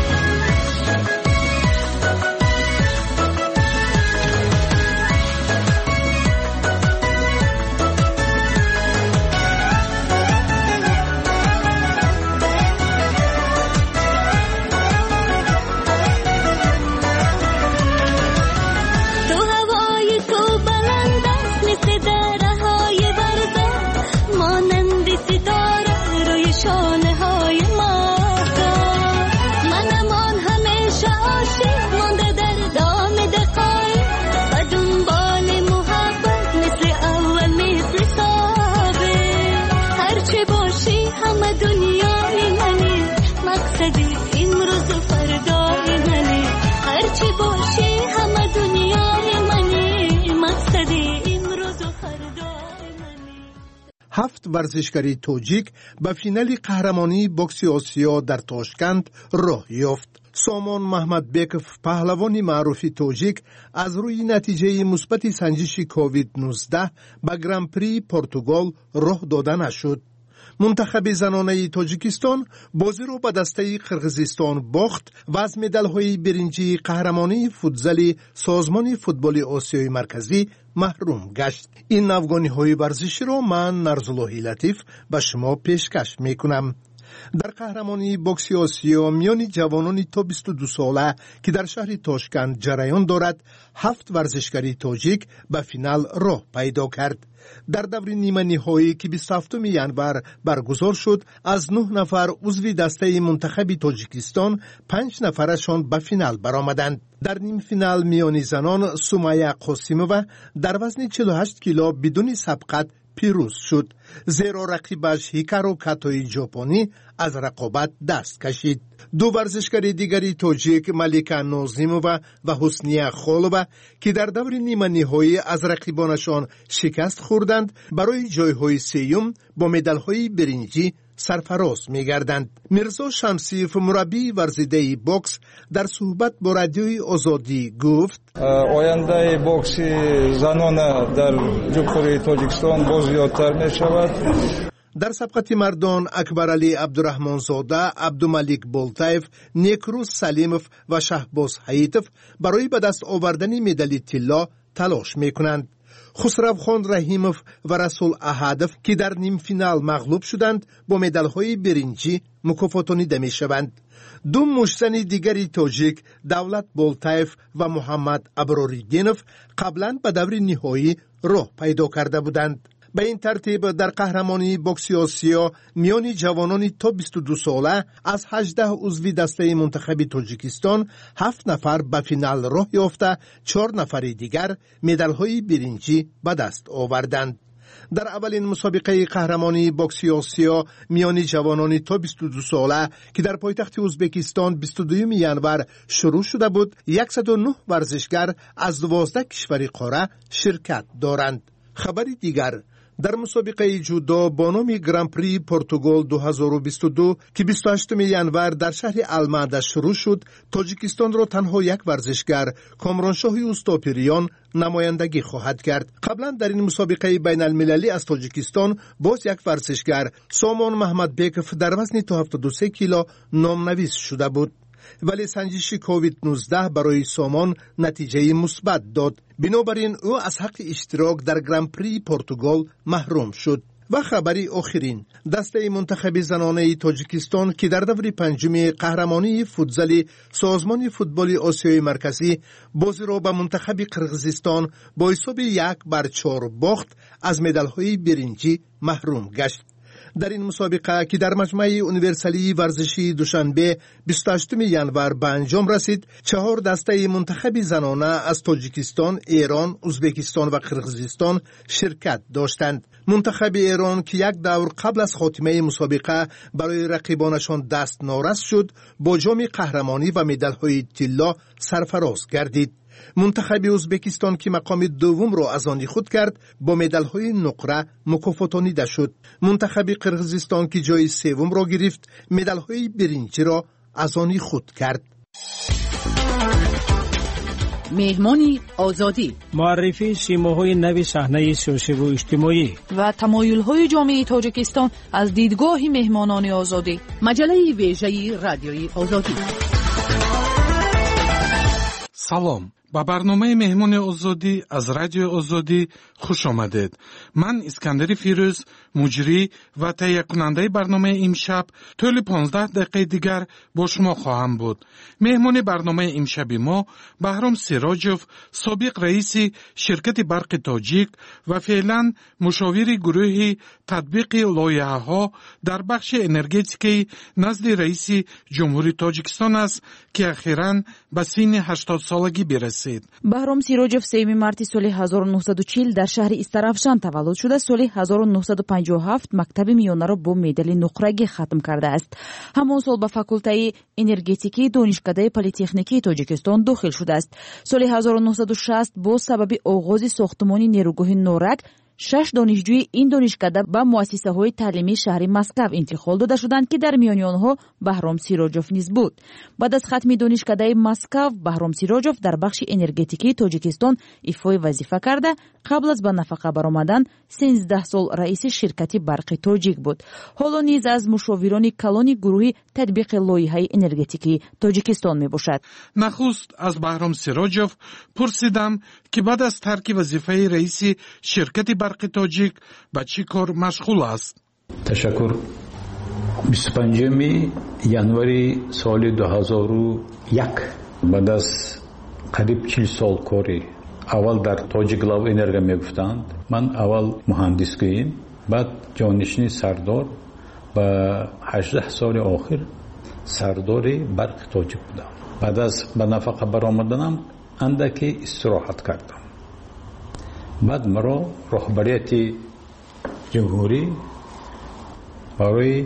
هفت ورزشکاری توجیک به فینال قهرمانی بوکس آسیا در تاشکند راه یافت. سامان محمد بیکف پهلوانی معروف توجیک از روی نتیجه مثبت سنجش کووید نوزده به گرانپری پرتغال راه داده نشد. منتخب زنانه تاجیکستان بازی را به دسته قرقیزستان باخت و از مدال‌های برنجی قهرمانی فوتزال سازمان فوتبال آسیای مرکزی محروم گشت. این افغانی‌های ورزشی را من نرزاللهی لطیف به شما پیشکش می‌کنم. در قهرمانی بوکس آسیا میان جوانان تا بیست و دو ساله که در شهر تاشکند جریان دارد، هفت ورزشکاری تاجیک به فینال راه پیدا کرد. در دور نیمه نهایی که بیست و هفتم ینور برگزار شد، از نه نفر عضو دسته منتخب تاجیکستان پنج نفرشان به فینال برآمدند. در نیم فینال میان زنان سمیه قاسمووا در وزن چهل و هشت کیلو بدون سبقت پیروز شد، زیرا رقیبش هیکارو کاتوی ژاپنی از رقابت دست کشید. دو ورزشکار دیگری تاجیک ملیکا نازیمووا و حسنیه خالووا که در دور نیمه نهایی از رقیبانشان شکست خوردند، برای جایهای سوم با مدال‌های برنجی سرفراز می‌گردند. میرزا شمسیف مربی ورزیده بوکس در صحبت با رادیوی آزادی گفت: آینده بوکس زنان در جمهوری تاجیکستان باز زیادتر می‌شود. در سبقت مردان اکبرعلی عبدالرحمن زاده، عبدالملیک بولتایف، نیکروز سلیموف و شهباز حییتوف برای به دست آوردن مدال طلا تلاش می‌کنند. خسرو خان رحیموف و رسول احدوف که در نیم فینال مغلوب شدند با مدال‌های برنجی مکافاتانیده می‌شوند. دو مشتن دیگری تاجیک، دولت بولتایف و محمد ابراریدینوف، قبلا به دور نهایی راه پیدا کرده بودند. به این ترتیب در قهرمانی بوکس آسیا میان جوانان تا بیست و دو ساله از هجده عضو دسته منتخب تاجیکستان هفت نفر به فینال راه یافته، چهار نفر دیگر مدال‌های برنجی به دست آوردند. در اولین مسابقه قهرمانی بوکس آسیا میان جوانان تا بیست و دو ساله که در پایتخت ازبکستان بیست و دوم ینور شروع شده بود، صد و نه ورزشگر از دوازده کشور قاره شرکت دارند. خبری دیگر، در مسابقه جودو با نام گران پری پرتغال دو هزار و بیست و دو که بیست و هشتم ینور در شهر المعده شروع شد، تاجیکستان را تنها یک ورزشگر کامرانشاه اوستاپیریان نمایندگی خواهد کرد. قبلا در این مسابقه بین المللی از تاجیکستان باز یک ورزشگر سامان محمد بیکف در وزن تا هفتاد و سه کیلو نامنویس شده بود، ولی سنجش کووید نوزده برای سامان نتیجه مثبت داد. بنابراین او از حق اشتراک در گران پری پرتغال محروم شد. و خبری آخرین، دسته منتخب زنانه تاجیکستان که در دور پنجم قهرمانی فوتزال سازمان فوتبال آسیای مرکزی بازی را به منتخب قرقیزستان با حساب یک بر چهار باخت، از مدال‌های برنجی محروم گشت. در این مسابقه که در مجمع یونیورسالی ورزشی دوشنبه بیست و هشتم ینور به انجام رسید، چهار دسته منتخب زنانه از تاجیکستان، ایران، ازبکستان و قرقیزستان شرکت داشتند. منتخب ایران که یک دور قبل از خاتمه مسابقه برای رقیبانشان دست نارس شد، با جام قهرمانی و مدال‌های طلا سرفراز گردید. منتخب ازبکستان که مقام دوم را از آن خود کرد، با مدال‌های نقره مکافاتانیده شد. منتخب قرقیزستان که جای سوم را گرفت، مدال‌های برنجی را از آن خود کرد. مهمانی آزادی، معرفی سیماهای نو صحنه سیاسی و اجتماعی و تمایل‌های جامعه تاجیکستان از دیدگاه مهمانان آزادی. مجله ویژه رادیوی آزادی. سلام، با برنامه مهمان آزادی از رادیو آزادی خوش آمدید. من اسکندر فیروز، مجری و تهیه کننده برنامه امشب، طول پانزده دقیقه دیگر با شما خواهم بود. مهمان برنامه امشب ما بهرام سیراجوف، سابق رئیس شرکت برق تاجیک و فعلا مشاور گروه تطبیق لایحه‌ها در بخش انرژتیکی نزد رئیس جمهوری تاجیکستان است که اخیراً به سن هشتاد سالگی برسید. بهرام سیراجوف سوم مارت سال هزار و نهصد و چهل در شهر استرافشان تولد شده. سال هزار و نهصد و پنجاه و هفت مکتب میانه را با مدال نقرگی ختم کرده است. همان سال به فاکولته انرژتیکی دانشکده پلی‌تکنیکی تاجیکستان داخل شده است. سال هزار و نهصد و شصت با سبب آغاز ساختمان نیروگاه نورک، شش دانشجوی این دانشکده به مؤسسه های تعلیمی شهر مسکو انتقال داده شدند که در میان آنها بهرام سیراجوف نیز بود. بعد از ختم دانشکده مسکو، بهرام سیراجوف در بخش انرژتیکی تاجیکستان ایفای وظیفه کرده. قبل از به نفقه برآمدن سیزده سال رئیس شرکت برق تاجیک بود. حالا نیز از مشاوران کلان گروه تطبیق لایحه انرژتیکی تاجیکستان می باشد. نخست از بهرام سیراجوف پرسیدم که بعد از ترک وظیفه رئیس شرکت برق تاجیک به چی کار مشغول است؟ تشکر. بیست و پنجم ینوری سال دو هزار و یک بعد از قریب چهل سال کاری اول در تاجیک لاو انرژی میگفتند. من اول مهندس گویم، بعد جانشین سردار و هجده سال آخر سردار برق تاجیک بودم. بعد از به نفقه برآمدنم اندکی استراحت کردم. بعد مرا رهبریت جمهوری برای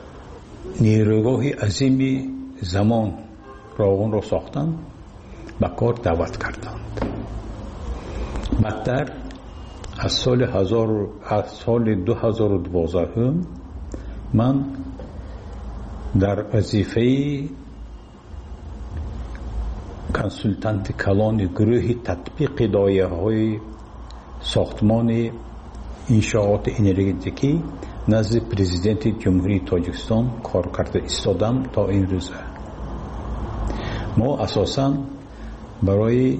نیروگاه عظیم زمان راغون را ساختند، به کار دعوت کردند. بعدتر از سال هزار از سال دو هزار و دوازده من در وظیفه کنسولتانت کلان گروه تطبیق لایحه‌های ساختمان انشاءات انرژتیکی نزد پرزیدنت جمهوری تاجیکستان کار کرده ایستادم تا این روز. ما اساساً برای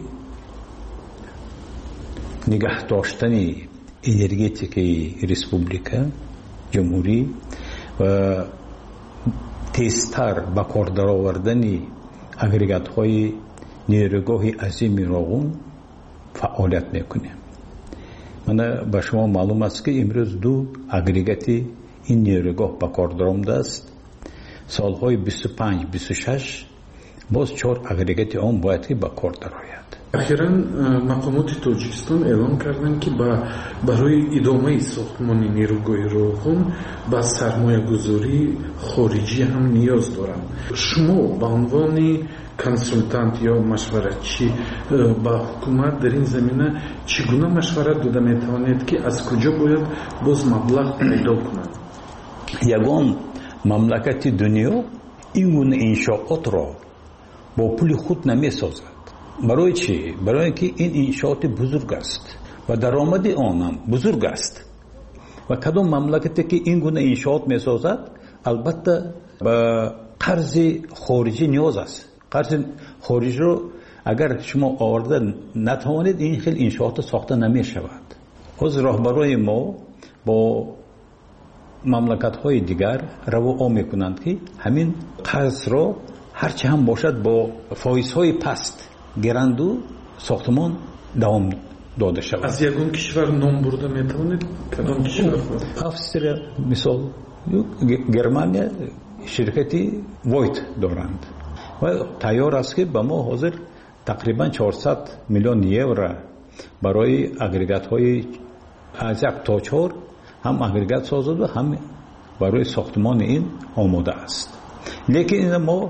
نگه داشتن انرژتیکی ریسپوبلیکا جمهوری و تیزتر به کار درآوردن اگریگات های نیروگاه عظیم راغون فعالیت میکنیم. من به شما معلوم است که امروز دو اگریگات این نیروگاه به کار درآمده است. سالهای بیست و پنج بیست و شش باز چهار اگریگات آن باید که به کار درآید. اخیراً مقامات تاجیکستان اعلام کردند که برای ادامه ساختمان نیروگاه روغن با سرمایه گذاری خارجی هم نیاز دارند. شما به عنوان کنسولتانت یا مشورتچی با حکومت در این زمینه چگونه مشورت داده میتوانید که از کجا باید باز مبلغ پیدا کنند؟ یگان مملکت دنیا این گونه انشاءات را با پول خود نمیسازد. برای چی؟ برای اینکه این انشاءات بزرگ است و درآمد آن هم بزرگ است و کدام مملکتی که این گونه انشاءات میسازد البته به قرض خارجی نیاز است. قرض خارجی رو اگر شما آورده نتوانید این خیلی انشاءات ساخته نمی شود. از راهبرای ما با مملکت های دیگر روا میکنند که همین قرض را هرچه هم باشد با فایز های پست گرند و ساختمان دوام داده شود. از یگان کشور نام برده میتوانید؟ کدام کشور؟ افسر مثال گرمانیا شرکتی وایت دارند و تیار است که به ما حاضر تقریبا چهارصد میلیون یورو برای اگریگات های از یک تا چهار هم اگریگات سازد و هم برای ساختمان این آماده است. لیکن ما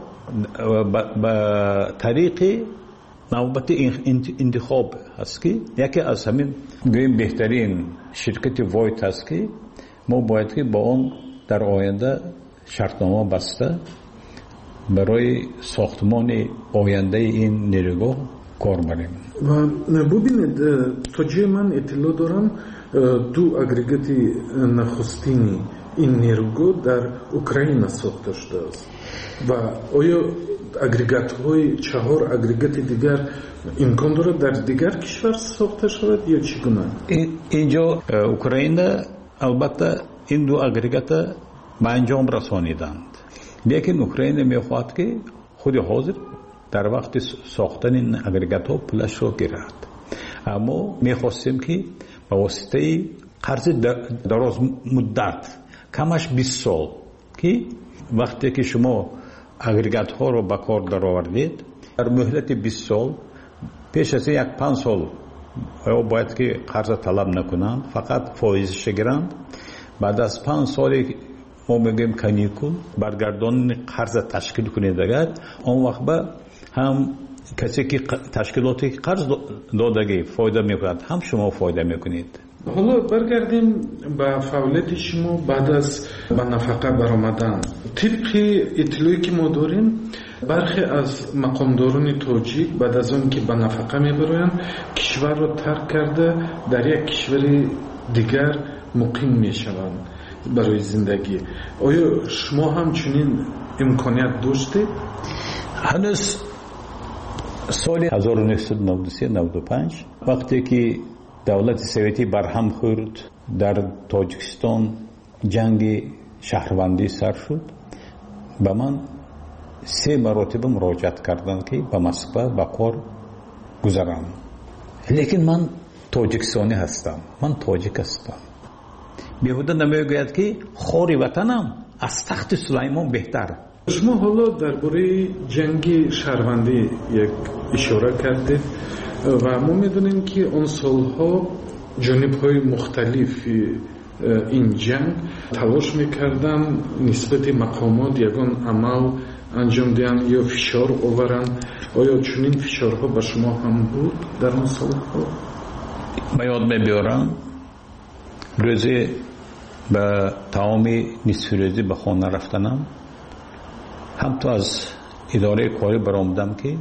به طریق نوبت انتخاب هست که یکی از همین گویم بهترین شرکت وایت هست که ما باید که با اون در آینده شرطنامه بسته برای ساختمان آینده این نیروگاه کار بریم. و ببینید تا جای من اطلاع دارم دو اگریگات نخستینی این نیروگاه در اوکراین ساخته شده است و آیا اگریگات های چهار اگریگات دیگر امکان دارد در دیگر کشور ساخته شود یا چگونه؟ اینجا اوکراین البته این دو اگریگات به انجام رسانیدند، لیکن اوکراین میخواهد که خود حاضر در وقت ساختن این اگریگات ها پولش را گیرد. اما میخواستیم که با واسطه قرض دراز مدت کمش بیست سال که وقتی که شما اگریگات ها رو به کار در آوردید در مهلت بیست سال پیش از یک پنج سال باید که قرض طلب نکنند، فقط فایزش گیرند. بعد از پنج سال ما میگیم کانیکول برگردان قرض تشکیل کنید، اگر اون وقت به هم کسی که تشکیلاتی قرض دادگی فایده میکند هم شما فایده میکنید. حالا برگردیم به فعالیت شما بعد از به نفقه برآمدن. طبق اطلاعی که ما داریم برخی از مقامداران تاجیک بعد از اون که به نفقه میبرند کشور را ترک کرده در یک کشور دیگر مقیم میشوند برای زندگی. آیا شما هم چنین امکانیت داشتید؟ هنوز سال هزار و نهصد و نود و سه نود و پنج وقتی که دولت سوویتی برهم خورد در تاجیکستان جنگ شهروندی سر شد، به من سه مراتب مراجعت کردند که به مسکو به کار گذارم. لیکن من تاجیکستانی هستم، من تاجیک هستم. بیهوده نمیگوید که خاری وطنم از تخت سلیمان بهتر. شما حالا درباره جنگ شهروندی یک اشاره کردید و ما میدونیم که اون سالها جانب‌های مختلف این جنگ تلاش میکردن نسبت مقامات یگان عمل انجام دهند یا فشار آورند. آیا چنین فشارها به شما هم بود در اون سالها؟ من یاد میبیارم روزی به تمام نصف روزی به خانه رفتنم هم تو از اداره کاری برآمدم که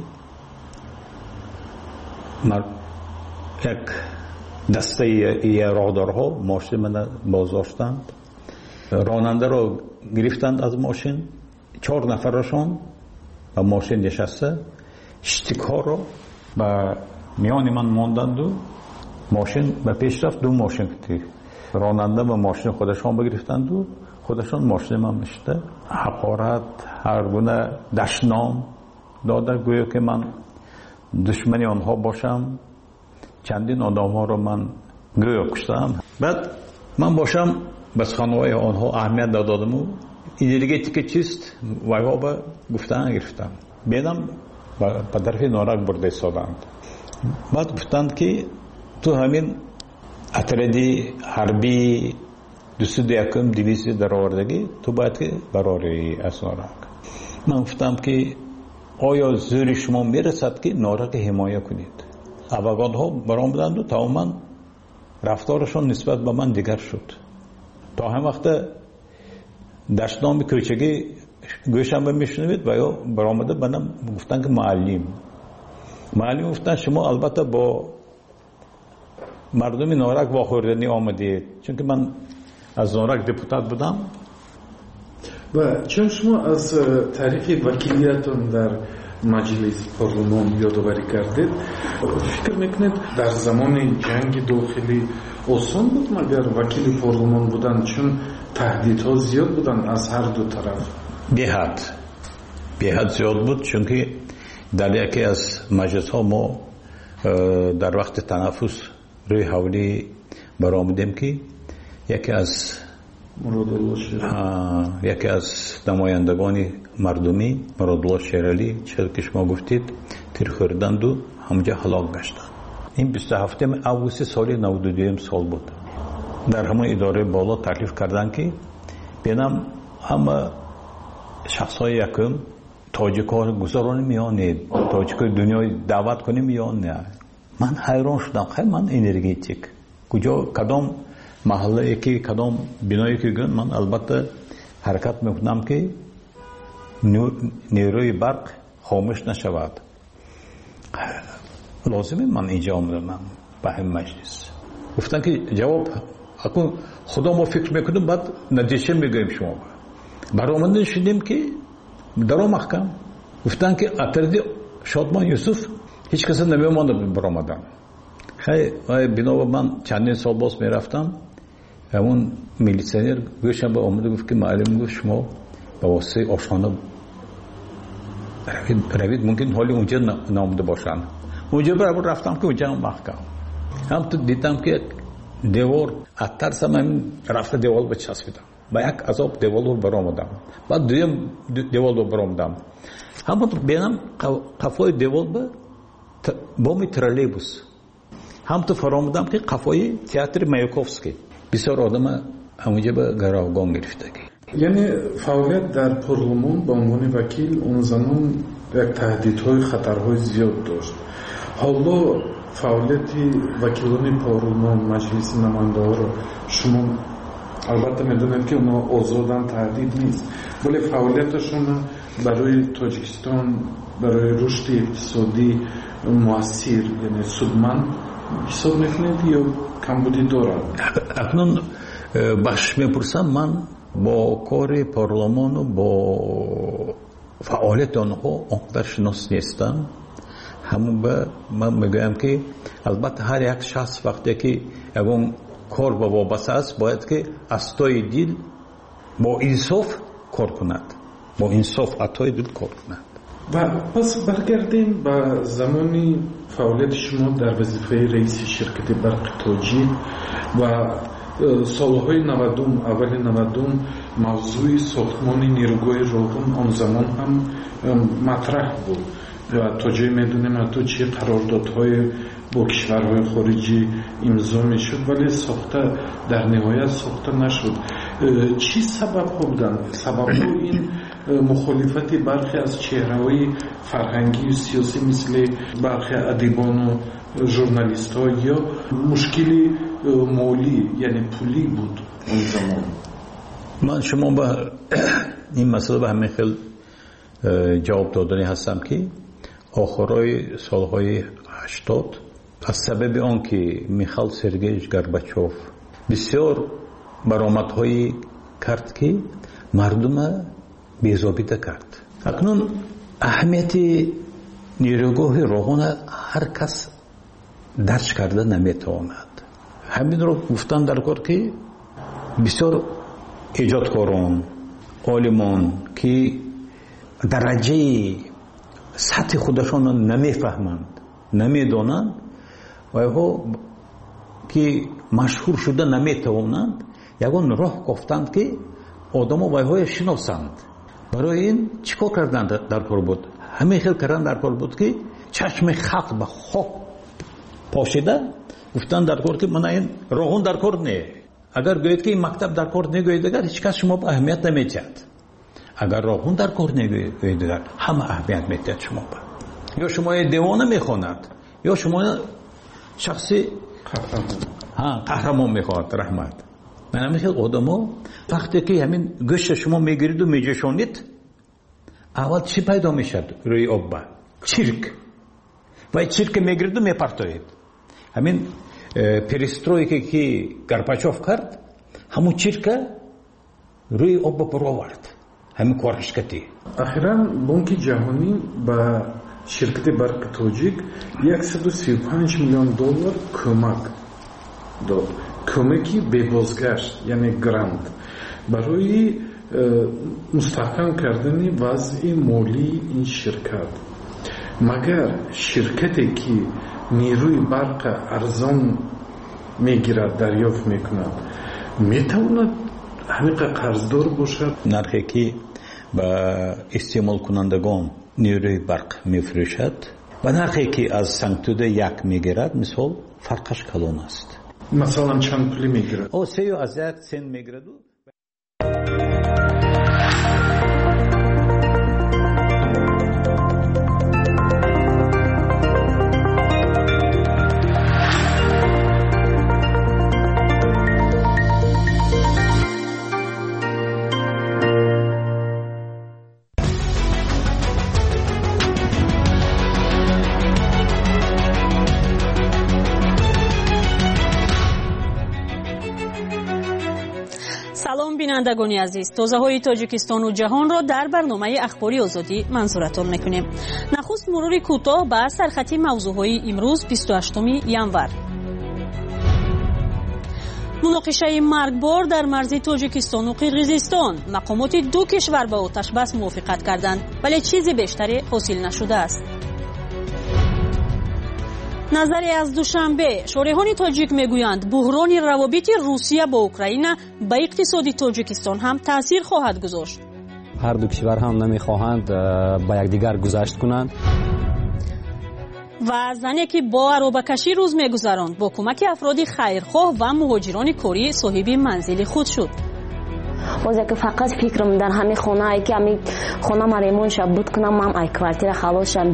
من یک دسته ی راهدارها ماشین من بازداشتند، راننده را گرفتند از ماشین، چهار نفرشان به ماشین نشسته شتیک‌ها را به میان من ماندند و ماشین به پیش رفت. دو ماشین که راننده به ماشین خودشان بگرفتند و خودشان ماشین من نشته حقارت هر گونه دشنام داده، گویا که من دشمنی آنها باشم، چندین آدم ها رو من گویا کشتم. بعد من باشم بس خانوای آنها اهمیت دادم و انرژیتیک چیست وایها به گفتن گرفتم بیدم به طرف نارک برده سادند. بعد گفتند که تو همین اتردی حربی دوست یکم دویست در آوردگی تو باید که براری از نارک. من گفتم که آیا زور شما میرسد که نارک حمایه کنید؟ افغان ها برآمدند و تماما رفتارشون نسبت به من دیگر شد. تا هم وقت دشتنام کوچگی گوشم میشنوید و یا برآمده بنام گفتن که معلم معلم گفتن شما البته با مردم نارک واخوردنی آمدید، چون که من از نارک دپوتات بودم. و چون شما از تاریخ وکیلیتون در مجلس پارلمان یادآوری کردید، فکر میکنید در زمان جنگ داخلی آسان بود مگر وکیل پارلمان بودن، چون تهدیدها زیاد بودن از هر دو طرف؟ به حد به حد زیاد بود، چون که در یکی از مجلس ها ما در وقت تنفس روی حولی برآمدیم که یکی از یکی از نمایندگان مردمی مرادالله شیرالی چه که شما گفتید تیر خوردند و همونجا هلاک گشتند. این بیست و هفتم آگوست سال نود و دو سال بود. در همه اداره بالا تکلیف کردند که بینم همه شخصای یکم تاجیک‌ها گذرانی میانه تاجیک‌های دنیای دعوت کنیم میانه. من حیران شدم، خیلی من انرژیتیک کجا کدام محله که کدام بنایی که گن من البته حرکت میکنم که نیروی برق خاموش نشود. لازمه من اینجا آمدم به هم مجلس. گفتن که جواب اکنون خدا ما فکر میکنیم بعد نتیجه میگویم شما. برآمده شدیم که در محکم گفتن که اتردی شادمان یوسف هیچ کسی نمیمانده برآمدن. خیلی بنا من چندین سال باز میرفتم، همون میلیسیونر گوشم به آمده گفت که معلم گفت شما به واسطه آشانه روید، ممکن حالی اونجا نامده باشن. اونجا برابر رفتم که اونجا هم محکم هم تو دیدم که دیوار اترسم هم رفته دیوار بچسبیدم با یک عذاب دیوار رو برآمدم. بعد دویم دیوار رو برآمدم، هم بینم قفای دیوار به بامی ترالیبوس هم تو فرامدم که قفای تئاتر مایاکوفسکی بسیار آدم همونجا به گراوگان گرفتگی. یعنی فعالیت در پارلمان به عنوان وکیل اون زمان یک تهدیدهای خطرهای زیاد داشت. حالا فعالیت وکیلان پارلمان مجلس نماینده ها رو شما البته میدونید که اونا آزادن، تهدید نیست، ولی فعالیتشون برای تاجیکستان برای رشد اقتصادی مؤثر یعنی سودمند حساب میکنید یا کمبودی دارد؟ اکنون بخش میپرسم، من با کار پارلمان و با فعالیت آنها آنقدر شناس نیستم. همون به من میگویم که البته هر یک شخص وقتی که اون کار با وابسته است باید که از توی دل با انصاف کار کند، با انصاف اتای دل کار کند. و پس برگردیم به زمانی فعالیت شما در وظیفه رئیس شرکت برق تاجیک و سالهای نودم، اول نودم موضوع ساختمان نیروگاه راغون آن زمان هم مطرح بود و تا جای میدونیم حتی چه قراردادهای با کشورهای خارجی امضا میشد ولی ساخته در نهایت ساخته نشد. چی سبب ها بودن؟ سبب ها این مخالفت برخی از چهره‌های فرهنگی و سیاسی مثل برخی ادیبان و ژورنالیست ها یا مشکلی مالی یعنی پولی بود اون زمان؟ من شما به این مسئله به همین خیلی جواب دادنی هستم که آخرای سالهای هشتاد از سبب آن که میخائیل سرگییویچ گورباچوف بسیار برآمدهایی کرد که مردم بی‌ضابطه کرد. اکنون اهمیت نیروگاه راغون هر کس درک کرده نمیتواند. همین رو گفتن در کار که بسیار ایجادکاران عالمان که درجه سطح خودشان رو نمیفهمند نمیدانند و ها که مشهور شده نمیتوانند یگان راه گفتند که آدم ها وایهای شناسند. برای این چیکار کردند در کار بود؟ همه خیلی کردن در کار بود که چشم خلق به خواب پاشیده گفتن در کار که من این روغن در کار نه. اگر گوید که این مکتب در کار نگوید دیگر هیچ کس شما به اهمیت نمیدهد. اگر روغن در کار نگوید دیگر همه اهمیت میدهد شما به. یا شما دیوانه میخواند یا شما شخصی ها قهرمان میخواد. رحمت من میخواد آدمو وقتی که همین گوشت شما میگیرید و میجوشونید اول چی پیدا میشد روی آب؟ چرک. و چرک میگیرید و میپرتوید. همین پریسترویکی که گرباچوف کرد همون چرک روی آب پر آورد. همین کارش کردی. اخیراً بانک جهانی با شرکت برق توجیک صد و سی و پنج میلیون دلار کمک داد. کمکی به بازگشت یعنی گرانت برای مستحکم کردن وضع مالی این شرکت. مگر شرکتی که نیروی برق ارزان میگیرد دریافت میکند میتواند همین قرضدار باشد؟ نرخی که با استعمال کنندگان نیروی برق میفروشد و نرخی که از سنتوده یک میگیرد مثال فرقش کلان است. مثلا چند پولی میگیرد؟ او سه و از یک سن میگیرد. بینندگان عزیز، تازه‌های تاجیکستان و جهان را در برنامه اخباری آزادی منظورتان میکنیم. نخست مرور کوتاه به سرخطی موضوعهای امروز بیست و هشتم ژانویه. مناقشه مرگبار در مرزی تاجیکستان و قرقیزستان. مقامات دو کشور به آتش بس موافقت کردند ولی چیزی بیشتری حاصل نشده است. نظری از دوشنبه، شارحان تاجیک میگویند بحران روابط روسیه با اوکراین به اقتصاد تاجیکستان هم تاثیر خواهد گذاشت. هر دو کشور هم نمیخواهند با یکدیگر گذشت کنند. و زنی که با عربه‌کشی روز میگذراند با کمک افراد خیرخواه و مهاجران کوری صاحب منزل خود شد. باز که فقط فکرم در همین خانه ای که همین خانه مریمون شب بود کنم هم ای کوارتیر خلاص شم.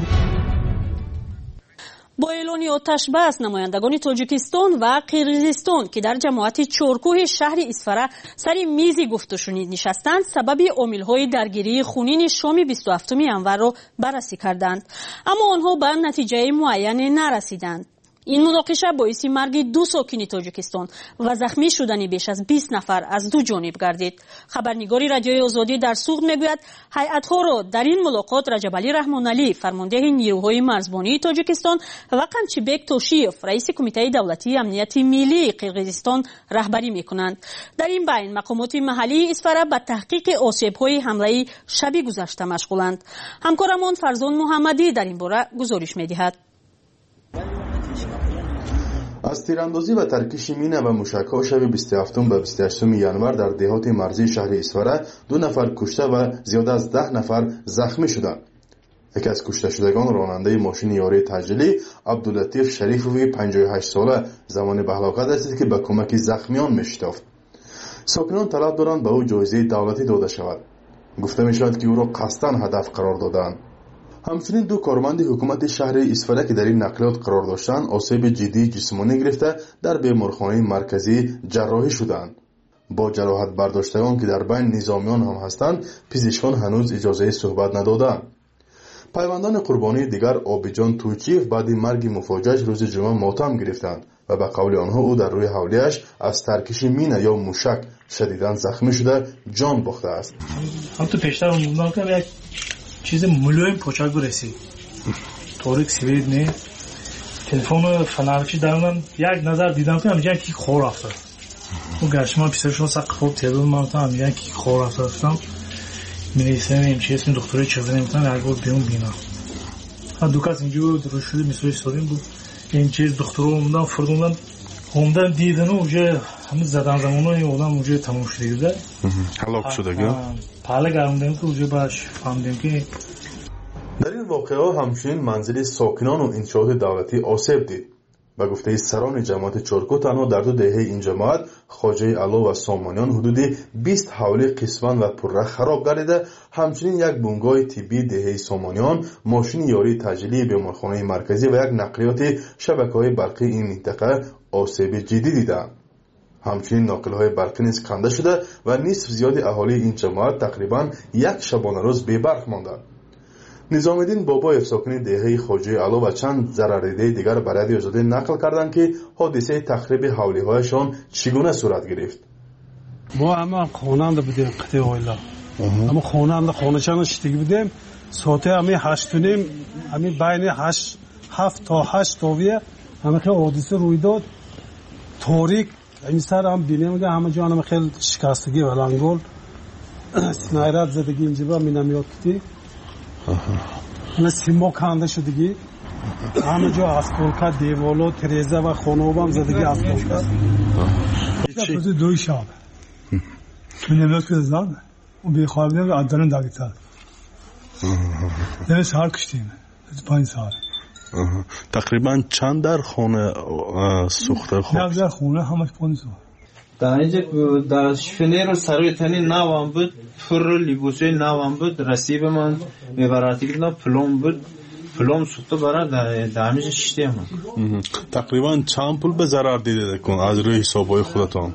با اعلان آتش بس نمایندگان تاجیکستان و قرقیزستان که در جماعت چارکوه شهر اسفره سر میزی گفت و شنید نشستند سبب عامل‌های درگیری خونین شام بیست و هفتم ژانویه را بررسی کردند، اما آنها به نتیجه معین نرسیدند. این مناقشه باعث مرگ دو ساکن تاجیکستان و زخمی شدن بیش از بیست نفر از دو جانب گردید. خبرنگاری رادیوی آزادی در سوغد میگوید هیئت‌ها را در این ملاقات رجب علی رحمانعلی فرمانده نیروهای مرزبانی تاجیکستان و قمچیبک توشیف رئیس کمیته دولتی امنیت ملی قرقیزستان رهبری میکنند. در این بین مقامات محلی اسفره به تحقیق آسیب‌های حمله شب گذشته مشغولند. همکارمان فرزان محمدی در این باره گزارش میدهد. از تیراندازی و ترکش مینه و موشک‌ها شب بیست و هفتم به بیست و هشتم ژانویه در دهات مرزی شهر اسفره دو نفر کشته و زیاده از ده نفر زخمی شدند. یکی از کشته شدگان راننده ماشین یاری تجلی عبداللطیف شریفوی پنجاه و هشت ساله زمان به هلاکت رسید که به کمک زخمیان می‌شتافت. ساکنان طلب دارند به او جایزه دولتی داده شود. گفته می‌شود که او را قصداً هدف قرار دادند. همچنین دو کارمند حکومت شهر اسفره که در این نقلیات قرار داشتند آسیب جدی جسمانی گرفته در بیمارخانه مرکزی جراحی شدند. با جراحت برداشتگان که در بین نظامیان هم هستند پزشکان هنوز اجازه صحبت ندادند. پیوندان قربانی دیگر آبیجان تویچیف بعد مرگ مفاجئش روز جمعه ماتم گرفتند و به قول آنها او در روی حولیش از ترکش مینه یا موشک شدیداً زخمی شده جان باخته است. هم تو پیشتر موندم که یک چیز ملویم پوچاک رسید. طوریک سوید نه. تلفن فنرچی دارم یک نظر دیدم که میگن کی خور افتاد. اون گشما پیششون سق خوب تلفن ما تا میگن کی خور افتادم. می‌نویسم این چیز این دکتری چه نمی‌تونن هر گفت بیرون بینا. ها دوکاس اینجور درست شده میسوی سوریم بود. این چیز دکتر اومدن فردوندن اومدن دیدن و اونجا همین زدن زمانه اونم اونجا تموم شده. هلاک شده گه؟ حالا گرمدیم که اونجا باش فهمیدیم که در این واقعه همچنین منزل ساکنان و انشاءات دولتی آسیب دید. به گفته سران جماعت چرکو تنها در دو دهه این جماعت خواجه علا و سامانیان حدود بیست حوله قسمت و پره خراب گردیده، همچنین یک بنگاه طبی دهه سامانیان، ماشین یاری تجلی بیمارخانه مرکزی و یک نقلیات شبکه‌های برقی این منطقه آسیب جدی دیده. همچنین ناقل‌های برقی نیز کنده شده و نصف زیاد اهالی این جماعت تقریبا یک شبانه روز بی برق مانده. نظام الدین باباєв ساکن دهه خواجه علا و چند ضررده دیگر به رادیو آزادی نقل کردند که حادثه تخریب حولی‌هایشان چگونه صورت گرفت. ما همه خواننده بودیم قطعه اویلا، اما خواننده خانه‌چان شدگی بودیم. ساعت همه هشت و نیم، همه بین هشت هفت تا هشت تاویه همه خیلی حادثه روی داد. تاریک این سر هم بینیم که همه جا همه خیلی شکستگی و لنگول سنایرات زدگی اینجا با مینامیات کتی همه سیما کنده شدگی، همه جا اسکولکا دیوالو تریزه و خانه هم زدگی اسکولکا. چه دوی شب مینامیات که زد و بیخوابیدیم و عدالن داگیتر دیگه سال کشتیم پنج سال. تقریبا چند در خونه سوخته خوب؟ یک در خونه همش پنج سال. در اینجا در شفنیر و سروی تنی نوام بود، فر لیبوسوی نوام بود، رسیب من میبراتی که پلوم بود، پلوم سوخته برای در همیشه شیشتی من. تقریبا چند پول به ضرر دیده کن از روی حسابای خودتان؟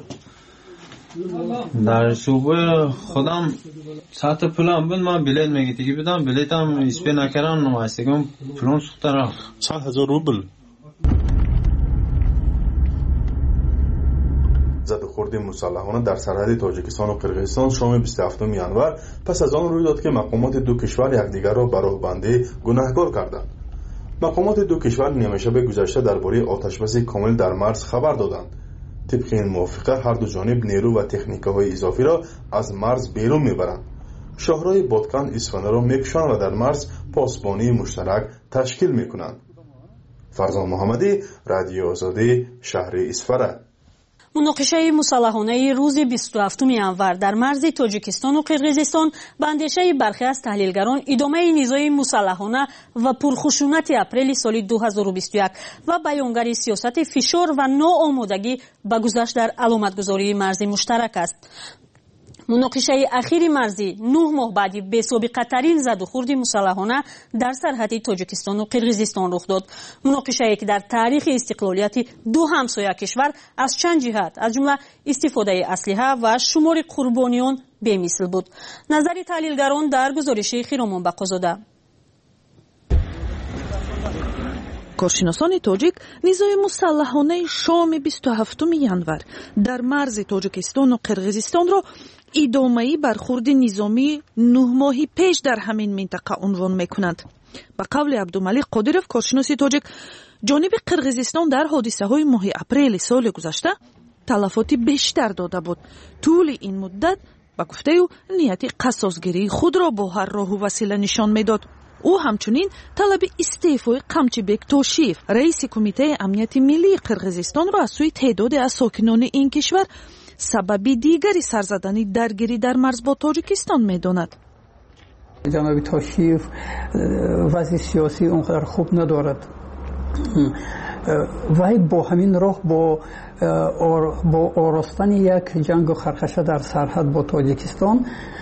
در حسابای خودم ساعت پلوم بود، من بلیت میگیتی که بدم، بلیت هم اسپی نکردم نمایستگم پلوم سوخته را چند هزار روبل. زد و خورد مسلحانه در سرحد تاجیکستان و قرقیزستان شام بیست و هفتم ینور پس از آن روی داد که مقامات دو کشور یکدیگر را به راهبندی گناهکار کردند. مقامات دو کشور نیمه شب گذشته درباره آتشبس کامل در مرز خبر دادند. طبق این موافقه هر دو جانب نیرو و تکنیک‌های اضافی را از مرز بیرون میبرند. شهرهای بادکن اصفهان را میکشند و در مرز پاسبانی مشترک تشکیل میکنند. فرزان محمدی، رادیو آزادی، شهر اصفهان. مناقشه مسلحانه روز بیست و هفتم ینور در مرز تاجیکستان و قرقیزستان به اندیشه برخی از تحلیلگران ادامه نیزهای مسلحانه و پرخشونت اپریل سال دو هزار و بیست و یک و بیانگر سیاست فشار و ناآمادگی به گذشت در علامتگذاری مرزی مشترک است. مناقشه اخیر مرزی نه ماه بعد بی‌سابقه ترین زد و خورد مسلحانه در سرحد تاجیکستان و قرقیزستان رخ داد. مناقشه که در تاریخ استقلالیت دو همسایه کشور از چند جهت از جمله استفاده اسلحه و شمار قربانیان بی‌مثل بود. نظر تحلیلگران در گزارش خیرامان بقازاده. کارشناسان تاجیک نیزای مسلحانه شام بیست و هفتم ینور در مرز تاجیکستان و قرقیزستان را ادامه‌ای برخورد نظامی نه ماهی پیش در همین منطقه عنوان می‌کنند. به قول عبدالملیک قادرов کارشناس تاجیک، جانب قرقیزستان در حادثه‌های ماه اپریل سال گذشته تلفاتی بیشتر داده بود. طول این مدت به گفته او نیت قصاصگیری خود را با هر راه و وسیله نشان می‌داد. او همچنین طلب استعفای قمچیبک توشیف رئیس کمیته امنیت ملی قرقیزستان را از سوی تعدادی از ساکنان این کشور سبب دیگری سرزدنی درگیری در مرز با تاجیکستان می‌داند. جناب توشیف وضع سیاسی اونقدر خوب ندارد. وای با همین راه با با آراستن یک جنگ و خرخشه در سرحد با تاجیکستان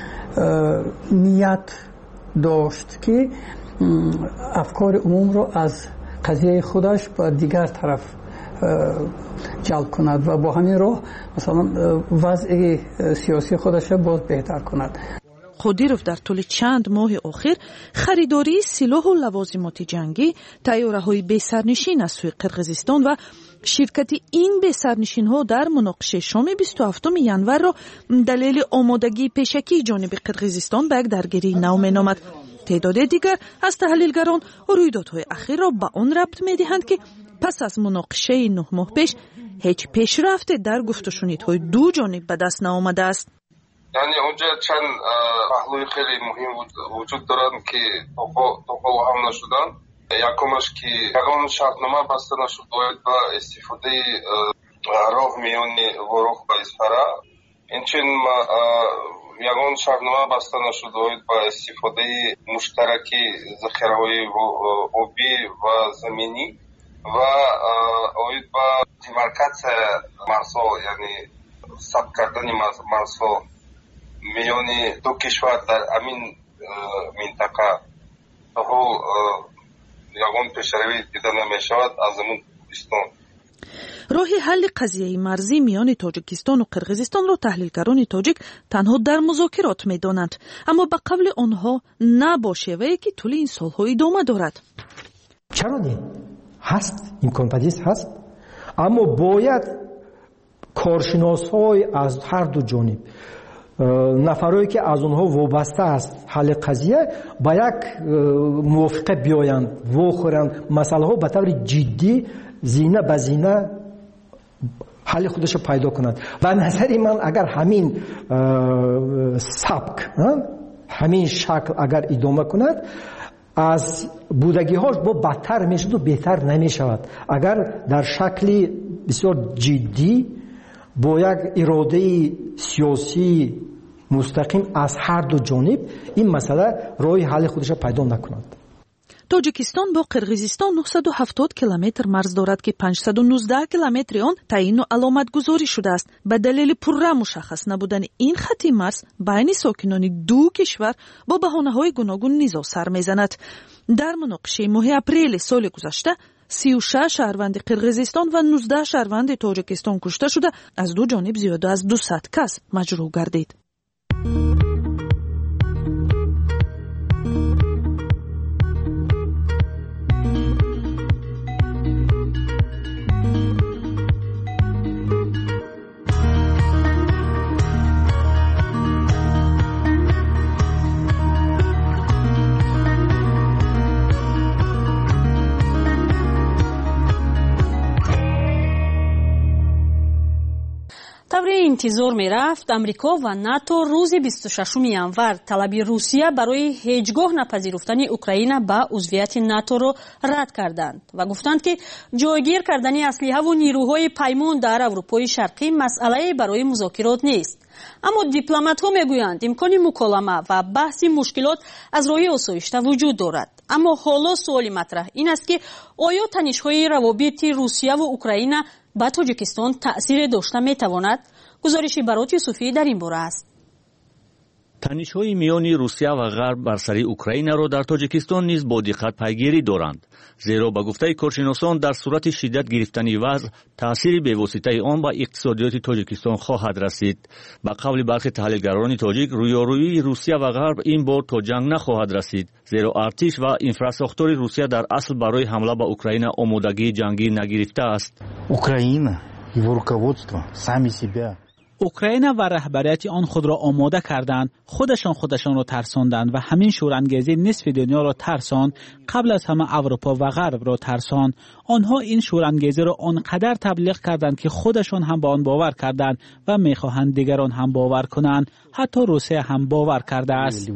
نیت داشت که افکار عموم را از قضیه خودش به دیگر طرف جلب کند و با همین راه مثلا وضع سیاسی خودش را باز بهتر کند. قادرov در طول چند ماه اخیر خریداری سلاح و لوازمات جنگی، طیاره‌های بی سرنشین از سوی قرقیزستان و شرکت این بی سرنشین ها در مناقشه شام بیست و هفتم ینور را دلیل آمادگی پیشکی جانب قرقیزستان به یک درگیری نو مینامد. تعداد دیگر از تحلیلگران رویدادهای اخیر را به آن ربط می‌دهند که پس از مناقشه نه ماه پیش هیچ پیشرفت در گفت و شنیدهای دو جانب به دست نآمده است. یعنی اونجا چند پهلوی خیلی مهم وجود دارند که توپا هم نشدن. یکمش که یگان شرطنامه بسته نشد باید با استفاده راه میانی ورق با اسفره. اینچین یگان شرطنامه بسته نشد باید با استفاده مشترکی ذخیره های آبی و زمینی. و اوید با دیمارکاسیا مرزها یعنی ثبت کردن مرزها میان دو کشور در همین منطقه تا یگان پیشروی دیده نمیشود از اون کوهستان. راه حل قضیه مرزی میان تاجیکستان و قرقیزستان را تحلیلگران تاجیک تنها در مذاکرات می‌دانند، اما به قول آنها نه با شیوه‌ای که طول این سال‌ها ادامه دارد. چرا نه؟ هست، امکان پذیر هست، اما باید کارشناس‌های از هر دو جانب، نفرایی که از اونها وابسته است حل قضیه، با یک موافقه بیایند و خورند مسئله ها به طور جدی زینه به زینه حل خودش پیدا کند. و نظر من اگر همین سبک همین شکل اگر ادامه کند از بودگی هاش با بدتر میشد و بهتر نمی شود. اگر در شکلی بسیار جدی با یک اراده سیاسی مستقیم از هر دو جانب این مسئله راه حل خودش پیدا نکند. تاجیکستان با قرقیزستان نهصد و هفتاد کیلومتر مرز دارد که پانصد و نوزده کیلومتر آن تعیین و علامت گذاری شده است. به دلیل پررا مشخص نبودن این خط مرز بین ساکنان دو کشور با بهانه‌های گوناگون نیز سر می‌زند. در مناقشه ماه اپریل سال گذشته سی و شش شهروند قرقیزستان و نوزده شهروند تاجیکستان کشته شده، از دو جانب زیاده از دویست کس مجروح گردید. طوری انتظار می رفت امریکا و ناتو روز بیست و ششم январ طلبی روسیه برای هیچگاه نپذیرفتن اوکراین به عضویت ناتو را رد کردند و گفتند که جایگیر کردن اسلحه و نیروهای پیمان در اروپای شرقی مسئله برای مذاکرات نیست. اما دیپلمات ها می گویند امکان مکالمه و بحث مشکلات از راه آسایشته وجود دارد. اما حالا سوال مطرح این است که آیا تنش‌های روابط روسیه و اوکراین به تاجیکستان تأثیر داشته می تواند؟ گزارشی برات یوسفی در این باره است. تنش‌های میان روسیه و غرب بر سر اوکراین را در تاجیکستان نیز با دقت پیگیری دارند، زیرا به گفته کارشناسان در صورت شدت گرفتن وضع تأثیر بواسطه آن به اقتصادیات تاجیکستان خواهد رسید. به قول برخی تحلیلگران تاجیک رویارویی روسیه و غرب این بار تا جنگ نخواهد رسید، زیرا ارتش و انفراستراکتور روسیه در اصل برای حمله به اوکراین آمادگی جنگی نگرفته است. اوکراین و руководство сами себя اوکراین و رهبریت آن خود را آماده کردند، خودشان خودشان را ترساندند و همین شورانگیزی نصف دنیا را ترساند، قبل از همه اروپا و غرب را ترساند. آنها این شورانگیزی را آنقدر تبلیغ کردند که خودشان هم به آن باور کردند و میخواهند دیگران هم باور کنند. حتی روسیه هم باور کرده است.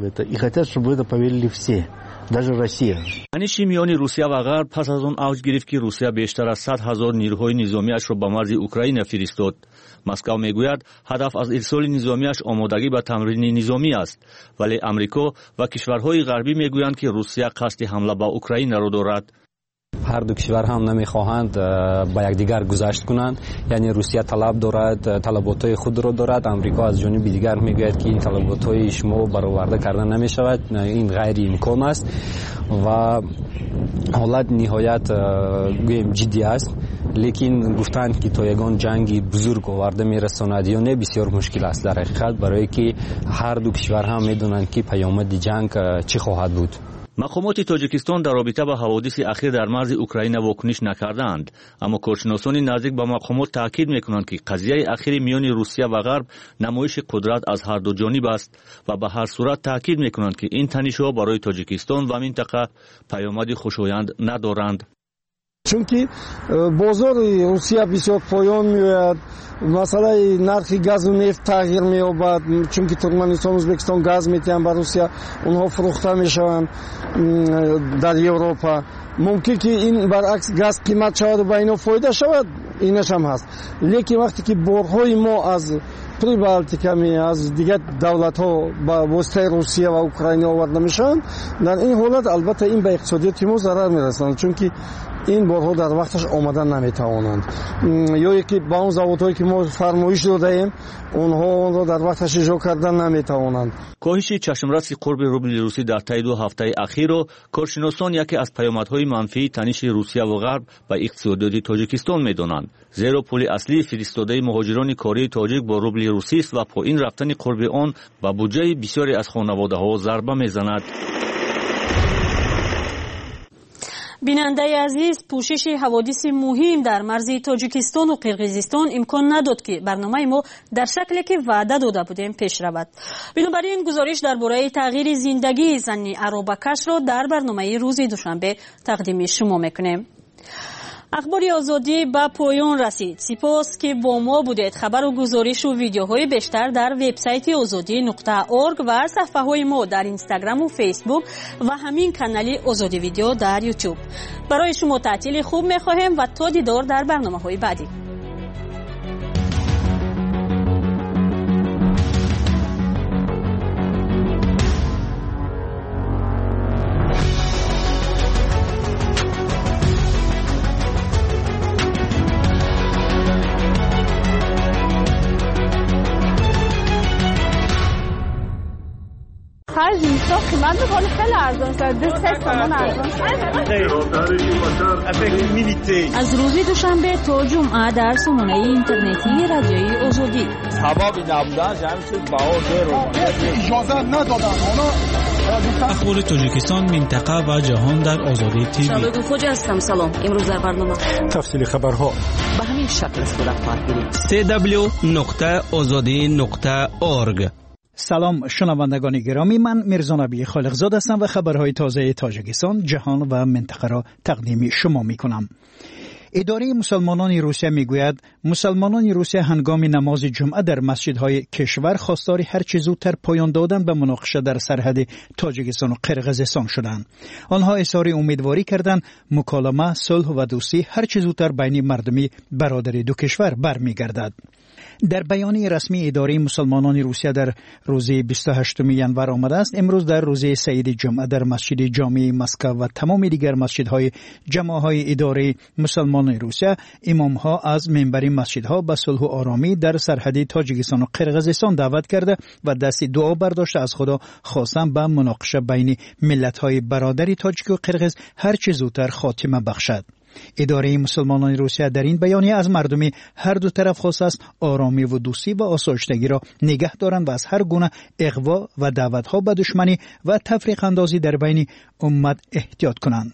تنش میان روسیه و غرب پس از آن اوج گرفت که روسیه بیشتر از صد هزار نیروهای نظامیش را به مرز اوکراین فرستاد. مسکو میگوید هدف از ارسال نظامیش آمادگی به تمرین نظامی است، ولی امریکا و کشورهای غربی میگویند که روسیه قصد حمله به اوکراین را دارد. هر دو کشور هم نمیخواهند با یکدیگر گذشت کنند، یعنی روسیه طلب دارد، طلباتهای خود را دارد، امریکا از جانب دیگر میگوید که این طلباتهای شما برآورده کردن نمیشود، این غیر امکان است و حالت نهایت گویم جدی است. لیکن گفتند که تا یگان جنگی بزرگ آورده میرساند یا نه بسیار مشکل است در حقیقت، برای که هر دو کشور هم میدونند که پیامد جنگ چه خواهد بود. مقامات تاجیکستان در رابطه با حوادث اخیر در مرز اوکراین واکنش نکردند، اما کارشناسان نزدیک به مقامات تاکید میکنند که قضیه اخیر میان روسیه و غرب نمایش قدرت از هر دو جانب است و به هر صورت تاکید میکنند که این تنش‌ها برای تاجیکستان و منطقه پیامد خوشایند ندارند. چون که بازار روسیه بسیار پایان میآید، مسئله نرخ گاز و نفت تغییر مییابد، چون که ترکمنستان ازبکستان گاز میتیان به روسیه، اونها فروخته میشوند در اروپا. ممکن که این برعکس گاز قیمت شود و به اینا فایده شود، اینش هم هست. لیکن وقتی که بارهای ما از прибалтиками аз дигар давлатҳо ба воситаи русия ва украина оварда мешаванд, дар ин ҳолат албатта ин ба иқтисодиёти мо зарар мерасонад, чунки ин борҳо дар вақташ омада наметавонанд. ё ки ба он заводҳое ки мо фармоиш додаем онҳо онро дар вақташ иҷро кардан наметавонанд. коҳиши чашмраси қурби рубли русӣ дар таи ду ҳафтаи ахирро коршиносон яке аз паёмадҳои манфии таниши русия ва ғарб ба иқтисодиёти тоҷикистон медонанд, зеро пули аслии фиристодаи муҳоҷирони кории тоҷик бо рубли русист ва поин рафтани қурби он ба буҷаи бисёре аз хонаводаҳо зарба мезанад. бинандаи азиз, пӯшиши ҳаводиси муҳим дар марзи тоҷикистону қирғизистон имкон надод ки барномаи мо дар шакле ки ваъда дода будем пеш равад. бинобар ин гузориш дар бораи тағйири зиндагии зани аробакашро дар барномаи рӯзи душанбе тақдими шумо мекунем. ахбори озодӣ ба поён расид. сипос ки бо мо будед. хабару гузоришу видеоҳои бештар дар вебсайти озодӣ нуқта орг ва сафҳаҳои мо дар инстаграму фейсбук ва ҳамин канали озодӣ видео дар ютуб. барои шумо таътили хуб мехоҳем ва то дидор дар барномаҳои баъдӣ. قیمت میکنه خیلی ارزان شد. دو سه تومن ارزان شد. از روز دوشنبه تا جمعه در سامانه اینترنتی رادیوی آزادی. سبب نبودن جمع شد بها زیرو. اجازه ندادن. اخبار تاجیکستان، منطقه و جهان در آزادی تیوی. شبکه خوج هستم. سلام. امروز در برنامه تفصیل خبرها به همین شکل صورت خواهد گرفت. سی دبلیو نقطه آزادی نقطه اورگ. سلام شنوندگان گرامی، من میرزا نبی خالقزاد هستم و خبرهای تازه تاجیکستان، جهان و منطقه را تقدیم شما می کنم. اداره مسلمانان روسیه میگوید مسلمانان روسیه هنگام نماز جمعه در مسجدهای کشور خواستار هر چه زودتر پایان دادن به مناقشه در سرحد تاجیکستان و قرقیزستان شدند. آنها اظهار امیدواری کردند مکالمه، صلح و دوستی هر چه زودتر بین مردمی برادری دو کشور برمیگردد. در بیانیه رسمی اداره مسلمانان روسیه در روز بیست و هشتم ژانویه آمده است امروز در روز سعید جمعه در مسجد جامع مسکو و تمام دیگر مسجدهای جماعهای اداره مسلمانان روسیه امامها از منبر مسجدها به صلح و آرامی در سرحد تاجیکستان و قرقیزستان دعوت کرده و دست دعا برداشته از خدا خواستند به مناقشه بین ملت‌های برادری تاجیک و قرقیز هر چه زودتر خاتمه بخشد. اداره مسلمانان روسیه در این بیانیه از مردمی هر دو طرف خواست است آرامی و دوستی و آسایشتگی را نگه دارند و از هر گونه اغوا و دعوت‌ها به دشمنی و تفریق اندازی در بین امت احتیاط کنند.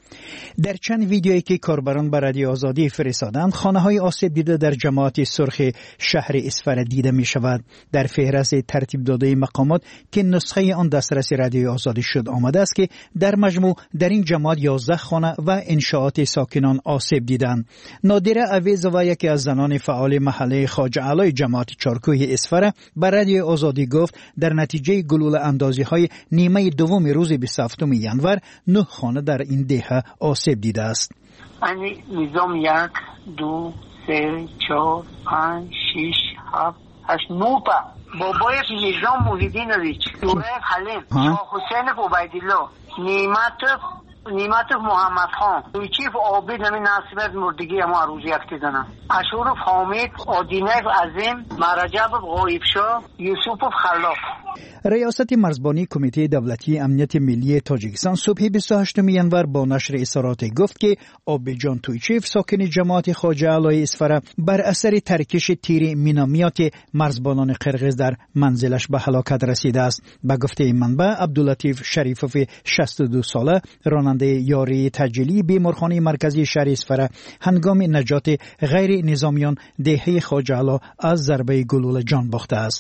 در چند ویدیویی که کاربران به رادیو آزادی فرستادند خانه‌های آسیب دیده در جماعت سرخ شهر اسفر دیده می شود. در فهرست ترتیب داده مقامات که نسخه آن دسترس رادیو آزادی شد آمده است که در مجموع در این جماعت یازده خانه و انشاءات ساکنان آسیب دیدند. نادره اویزووا یکی از زنان فعال محله خواجه علای جماعت چارکوه اسفر به رادیو آزادی گفت در نتیجه گلوله اندازی‌های نیمه دوم روز بیست و هفتم ژانویه نه خانه در این دهه آسیب دیده است. یعنی نظام یک، دو، سه، چهار، پنج، شش، هفت، هشت، نه تا. بابای نظام محیدین ریچ، دوره حلیم، شاه حسین عبیدالله، نعمت نعمت محمد خان، چیف عابد نمی ناصبت مردگی ما روز یک دیدنم. اشورف حامد، آدینیف عظیم، مرجب غایبشاه، یوسف خلاق. ریاست مرزبانی کمیته دولتی امنیت ملی تاجیکستان صبح بیست و هشتم ژانویه با نشر اظهارات گفت که آبجان تویچیف ساکن جماعت خواجه علای اسفر بر اثر ترکش تیر مینامیات مرزبانان قرقیز در منزلش به هلاکت رسیده است. به گفته منبع عبداللطیف شریفوف شصت و دو ساله راننده یاری تجلی بیمارخانه مرکزی شهر اسفر هنگام نجات غیر نظامیان دهه خواجه علا از ضربه گلوله جان باخته است.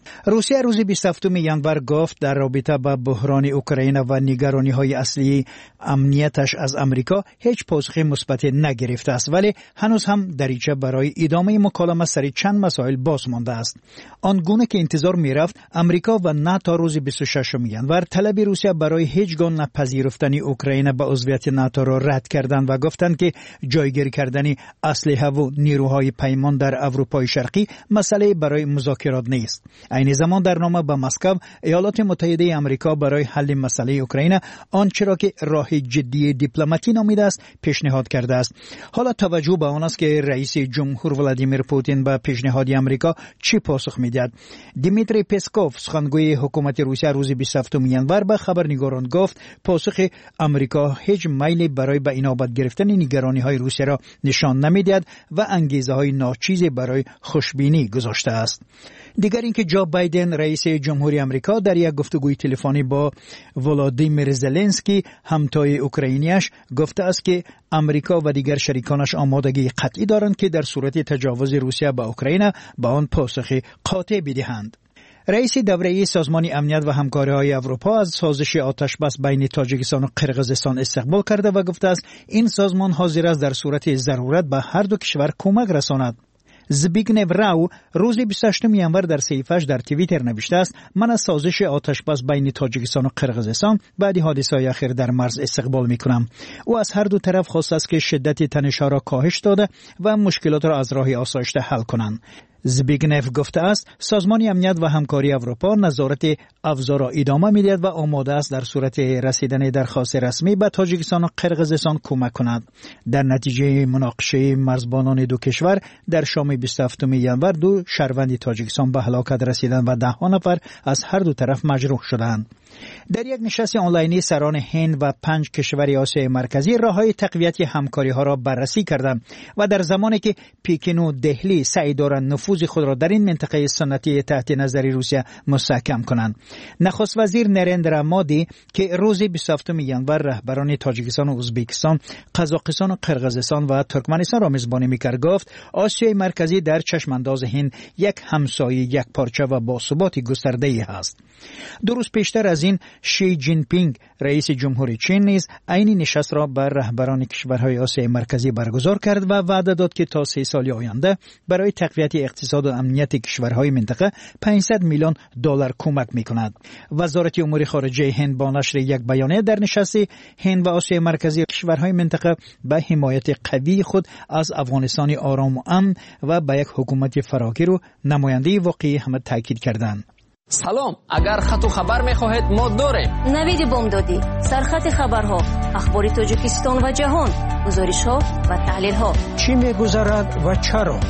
روسیه روز بیست و هفتم ژانویه گفت در رابطه با بحران اوکراین و نگرانی‌های اصلی امنیتش از امریکا هیچ پاسخ مثبت نگرفته است، ولی هنوز هم دریچه برای ادامه مکالمه سر چند مسائل باز مانده است. آنگونه که انتظار می‌رفت امریکا و ناتو روز بیست و ششم ژانویه طلب روسیه برای هیچگاه نپذیرفتن اوکراین به عضویت ناتو را رد کردند و گفتند که جایگیری کردن اسلحه و نیروهای پیمان در اروپای شرقی مسئله برای مذاکرات نیست. این زمان در نامه به مسکو ایالات متحده آمریکا برای حل مسئله اوکراین آنچه را که راه جدی دیپلماتی نامیده است پیشنهاد کرده است. حالا توجه به آن است که رئیس جمهور ولادیمیر پوتین به پیشنهاد آمریکا چی پاسخ میدهد. دیمیتری پسکوف سخنگوی حکومت روسیه روز بیست و هفتم ژانویه به خبرنگاران گفت پاسخ آمریکا هیچ میلی برای به اینابت گرفتن نگرانی‌های روسیه را نشان نمیدهد و انگیزه‌های ناچیزی برای خوشبینی گذاشته است. دیگر اینکه جو بایدن رئیس جمهوری آمریکا در یک گفتگوی تلفنی با ولادیمیر زلنسکی همتای اوکراینیش گفته است که آمریکا و دیگر شریکانش آمادگی قطعی دارند که در صورت تجاوز روسیه به اوکراین به آن پاسخ قاطع بدهند. رئیس دوره‌ای سازمان امنیت و همکاری‌های اروپا از سازش آتش بس بین تاجیکستان و قرقیزستان استقبال کرده و گفته است این سازمان حاضر است در صورت ضرورت به هر دو کشور کمک رساند. زبیگنو راو روز بیست و هشتم ژانویه در صفحه‌اش در توییتر نوشته است من از سازش آتش بس بین تاجیکستان و قرقیزستان بعد حادثه‌های اخیر در مرز استقبال می‌کنم. او از هر دو طرف خواسته است که شدت تنش‌ها را کاهش داده و مشکلات را از راه آسایشته حل کنند. زبیگنف گفته است سازمان امنیت و همکاری اروپا نظارت افزار را ادامه می‌دهد و آماده است در صورت رسیدن درخواست رسمی به تاجیکستان و قرقیزستان کمک کند. در نتیجه مناقشه مرزبانان دو کشور در شام بیست و هفتم ژانویه دو شهروند تاجیکستان به هلاکت رسیدند و ده نفر از هر دو طرف مجروح شدند. در یک نشست آنلاینی سران هند و پنج کشور آسیای مرکزی راه‌های تقویت همکاری‌ها را بررسی کردند و در زمانی که پکین و دهلی سعی دارند نفوذ خود را در این منطقه سنتی تحت نظر روسیه مستحکم کنند. نخست وزیر نریندرا مودی که روز بیست و هفتم ژانویه رهبران تاجیکستان و ازبکستان، قزاقستان و قرقیزستان و ترکمنستان را میزبانی می‌کرد گفت آسیای مرکزی در چشم انداز هند یک همسایه یک پارچه و باثبات گسترده‌ای است. دو روز پیشتر از این شی جین پینگ رئیس جمهوری چین نیز عین نشست را بر رهبران کشورهای آسیای مرکزی برگزار کرد و وعده داد که تا سه سال آینده برای تقویت اقتصاد و امنیت کشورهای منطقه پانصد میلیون دلار کمک می‌کند. وزارت امور خارجه هند با نشر یک بیانیه در نشست هند و آسیای مرکزی کشورهای منطقه به حمایت قوی خود از افغانستان آرام و امن و به یک حکومت فراگیر و نماینده واقعی هم تاکید کردند. سلام، اگر خط و خبر می‌خواهید ما داریم. نوید بامدادی، سرخط خبرها، اخبار تاجیکستان و جهان، گزارش‌ها و تحلیل‌ها. چی می‌گذرد و چرا؟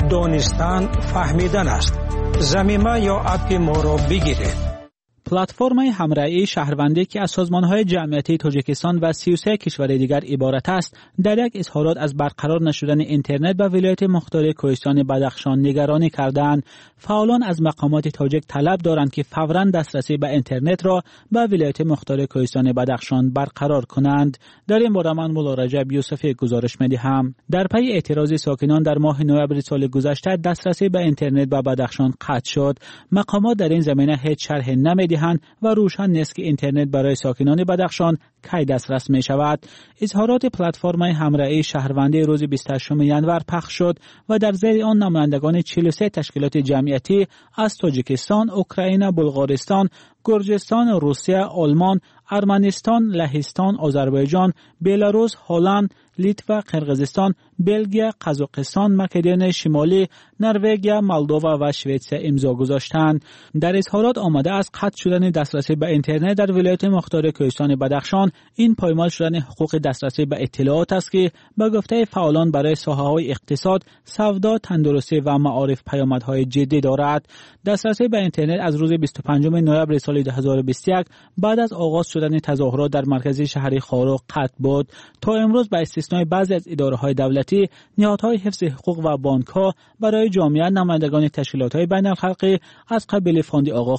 دانستن فهمیدن است. ضمیمه یا اپ ما را بگیرید. پلتفرم همراهی شهروندی که از سازمان‌های جمعیتی تاجیکستان و سی و سه کشور دیگر عبارت است، در یک اظهارات از برقرار نشدن اینترنت به ولایت مختار کوهستان بدخشان نگرانی کردند. فعالان از مقامات تاجیک طلب دارند که فوراً دسترسی به اینترنت را به ولایت مختار کوهستان بدخشان برقرار کنند. در این باره من مولا رجب یوسفی گزارش می‌دهم. در پی اعتراض ساکنان در ماه نوامبر سال گذشته دسترسی به اینترنت به بدخشان قطع شد. مقامات در این زمینه هیچ شرح نمی‌دهند و روشن نیست که اینترنت برای ساکنان بدخشان کی دسترس می شود. اظهارات پلتفرم همراهی شهروندی روز بیست و هشتم ژانویه پخش شد و در زیر آن نمایندگان چهل و سه تشکیلات جمعیتی از تاجیکستان، اوکراین، بلغارستان، گرجستان، روسیه، آلمان، ارمنستان، لهستان، آذربایجان، بلاروس، هلند، لیتوا، قرقیزستان، بلژیک، قزاقستان، مقدونیای شمالی، نروژ، مولداوا و شوئد امضا گذاشتند. در اظهارات آمده است قطع شدن دسترسی به اینترنت در ولایت مختار کوهستان بدخشان این پایمال شدن حقوق دسترسی به اطلاعات است که به گفته فعالان برای ساحه‌های اقتصاد، سودا، تندرستی و معارف پیامدهای جدی دارد. دسترسی به اینترنت از روز بیست و پنجم نوامبر سال دو هزار و بیست و یک بعد از آغاز شدن تظاهرات در مرکز شهر خاروق قطع بود. تا امروز به استثنای بعضی از اداره‌های دولتی، نهادهای حفظ حقوق و بانک‌ها برای جامعه نمایندگان تشکیلات‌های بین‌الخلقی از قبیل فاند آقاخان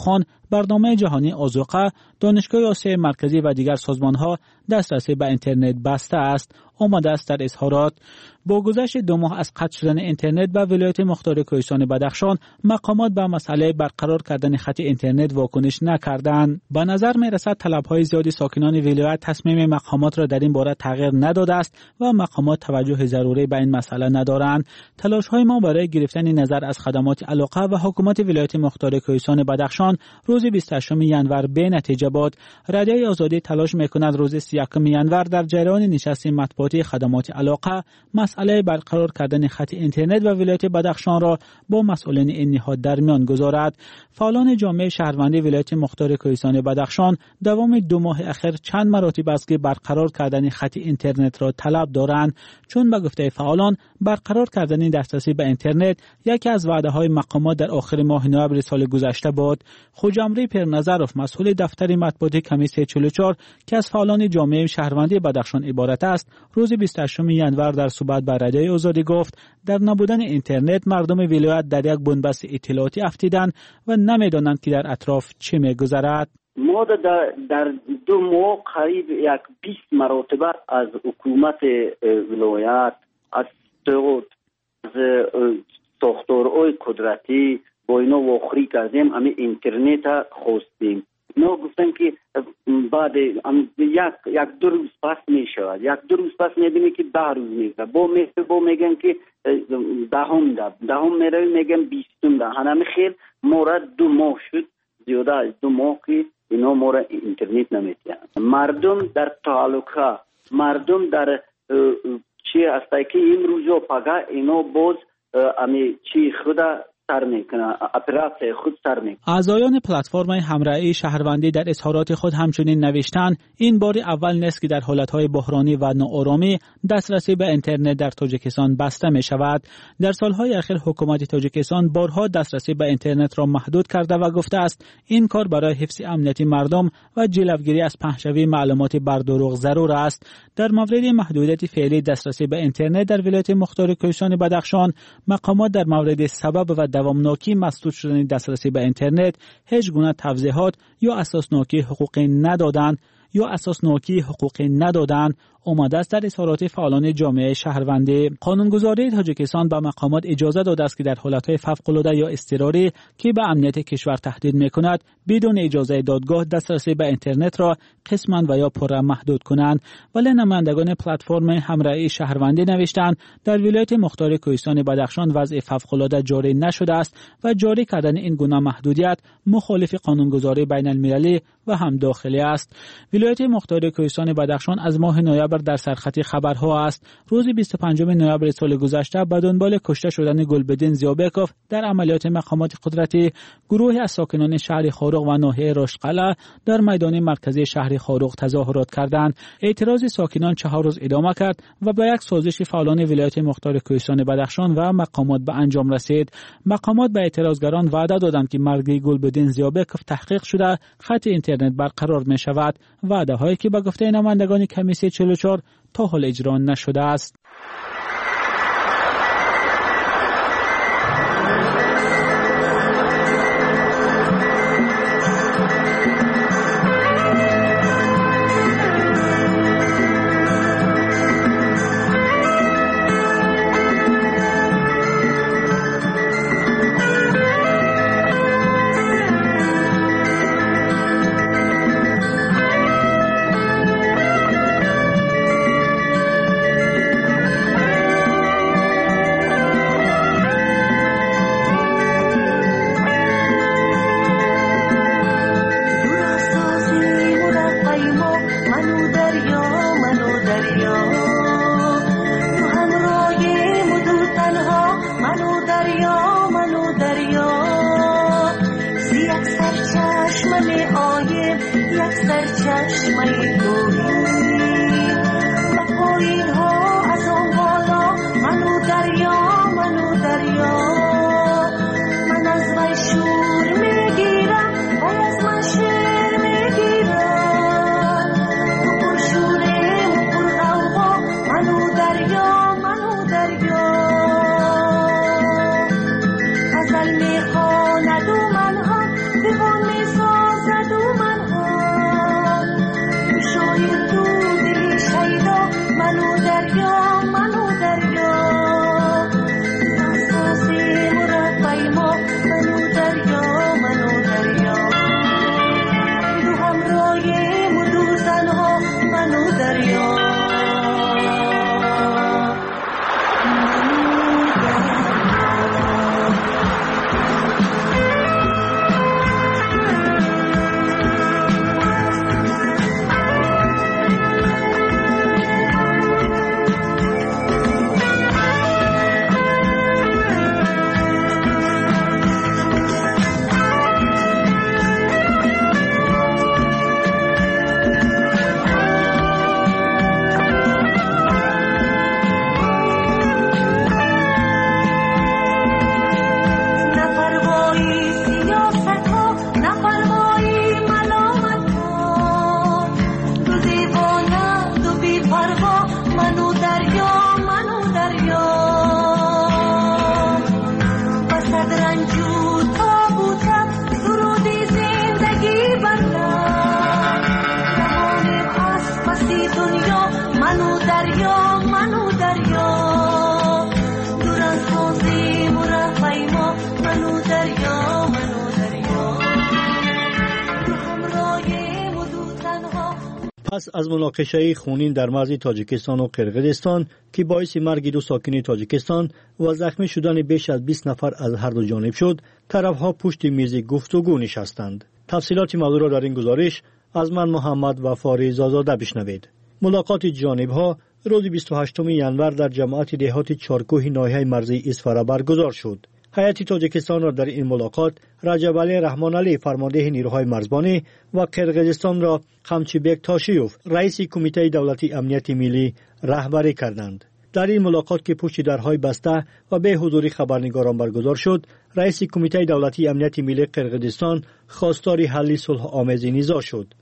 برنامه جهانی آذوقه، دانشگاه آسیای مرکزی و دیگر سازمان‌ها دسترسی به اینترنت بسته است. آمده است در اظهارات با گذشت دو ماه از قطع شدن اینترنت به ولایت مختار کوهستان بدخشان، مقامات به مسئله برقرار کردن خط اینترنت واکنش نکردند. به نظر می رسد طلب‌های زیادی ساکنان ولایت تصمیم مقامات را در این باره تغییر نداده است و مقامات توجه ضروری به این مسئله ندارند. تلاش‌های ما برای گرفتن نظر از خدمات علاقه و حکومت ولایت مختار کوهستان بدخشان روز بیست و هشتم ژانویه به نتیجه بود. رادیوی آزادی تلاش می‌کند روز سی و یکم ژانویه در جریان نشست مطبوعاتی خدمات علاقه مسئله برقرار کردن خط اینترنت و ولایت بدخشان را با مسئولین این نهاد در میان گذارد. فعالان جامعه شهروندی ولایت مختار کوهستان بدخشان دوام دو ماه اخیر چند مراتب است که برقرار کردن خط اینترنت را طلب دارند، چون به گفته فعالان برقرار کردن دسترسی به اینترنت یکی از وعده‌های مقامات در آخر ماه نوامبر سال گذشته بود. خوجمری پرنظرов مسئول دفتر مطبوعاتی کمیسیون چهل و چهار که از فعالان جامعه شهروندی بدخشان عبارت است، روز بیست و هشتم ژانویه در صحبت با رادیوی آزادی گفت در نبودن اینترنت مردم ولایت در یک بنبست اطلاعاتی افتیدند و نمیدانند که در اطراف چه میگذرد. ما در, در دو ماه قریب یک بیست مرتبه از حکومت ولایت، از سعود، از ساختارهای قدرتی با اینا واخری کردیم، امی اینترنت خواستیم. اینا گفتن که بعد یک یک دو روز پس می شود، یک دو روز پس میبینی که ده روز میگه، با میگه با میگن که دهم ده دهم میره میگن بیستم ده. همه خیلی مورد دو ماه شد، زیاده از دو ماه که اینا مورد اینترنت نمیتیان. مردم در تعلقه، مردم در چی است که این روزا پگه اینا باز امی چی خدا سر میکنه، اپراتور خود سر میکنه. اعضایان پلتفرم همراهی شهروندی در اظهارات خود همچنین نوشتند این بار اول نیست که در حالتهای بحرانی و ناآرامی دسترسی به اینترنت در تاجیکستان بسته می شود. در سالهای اخیر حکومت تاجیکستان بارها دسترسی به اینترنت را محدود کرده و گفته است این کار برای حفظ امنیت مردم و جلوگیری از پخش‌شوی معلومات بر دروغ ضرور است. در مورد محدودیت فعلی دسترسی به اینترنت در ولایت مختار کوهستان بدخشان، مقامات در مورد سبب و دوامناکی مسدود شدن دسترسی به اینترنت هیچ گونه توضیحات یا اساسناکی حقوقی ندادند یا اساسناکی حقوقی ندادند. آمده است در اظهارات فعالان جامعه شهروندی. قانونگذاری تاجیکستان به مقامات اجازه داده است که در حالتهای فوق‌العاده یا اضطراری که به امنیت کشور تهدید می‌کند بدون اجازه دادگاه دسترسی به اینترنت را قسماً و یا پرا محدود کنند. ولی نمایندگان پلتفرم همراهی شهروندی نوشتند در ولایت مختار کوهستان بدخشان وضع فوق‌العاده جاری نشده است و جاری کردن این گونه محدودیت مخالف قانونگذاری بین المللی و هم داخلی است. ولایت مختار کوهستان بدخشان از ماه نوامبر در سرخط خبرها است. روز بیست و پنجم نوامبر سال گذشته به دنبال کشته شدن گلبدین زیابکوف در عملیات مقامات قدرتی، گروهی از ساکنان شهر خاروق و ناحیه رشتقلعه در میدان مرکزی شهر خاروق تظاهرات کردند. اعتراض ساکنان چهار روز ادامه کرد و به یک سازش فعالان ولایت مختار کوهستان بدخشان و مقامات به انجام رسید. مقامات به اعتراضگران وعده دادند که مرگ گلبدین زیابکوف تحقیق شده خط اینترنت برقرار می شود. وعده هایی که به گفته نمایندگان کمیسیون چهل و چهار تا حال اجرا نشده است. غزل میخواند و من هم زبان میساز دریا منو دریا دور از بازیم و رفعی ما منو دریا منو دریا تو همراهیم و دو تنها. پس از مناقشه خونین در مرز تاجیکستان و قرقیزستان که باعث مرگ دو ساکن تاجیکستان و زخمی شدن بیش از بیست نفر از هر دو جانب شد، طرفها پشت میز گفتگو نشستند. تفصیلات موضوع را در این گزارش از من محمد وفاری زازاده بشنوید. ملاقات جانبها روز بیست و هشتم ژانویه در جماعت دهات چارکوه ناحیه مرزی اسفره برگزار شد. هیئت تاجیکستان را در این ملاقات رجب علی رحمان علی فرمانده نیروهای مرزبانی و قرقیزستان را خمچیبک تاشیوف رئیس کمیته دولتی امنیت ملی رهبری کردند. در این ملاقات که پشت درهای بسته و به حضور خبرنگاران برگزار شد، رئیس کمیته دولتی امنیت ملی قرقیزستان خواستار حل صلح آمیز نزاع شد.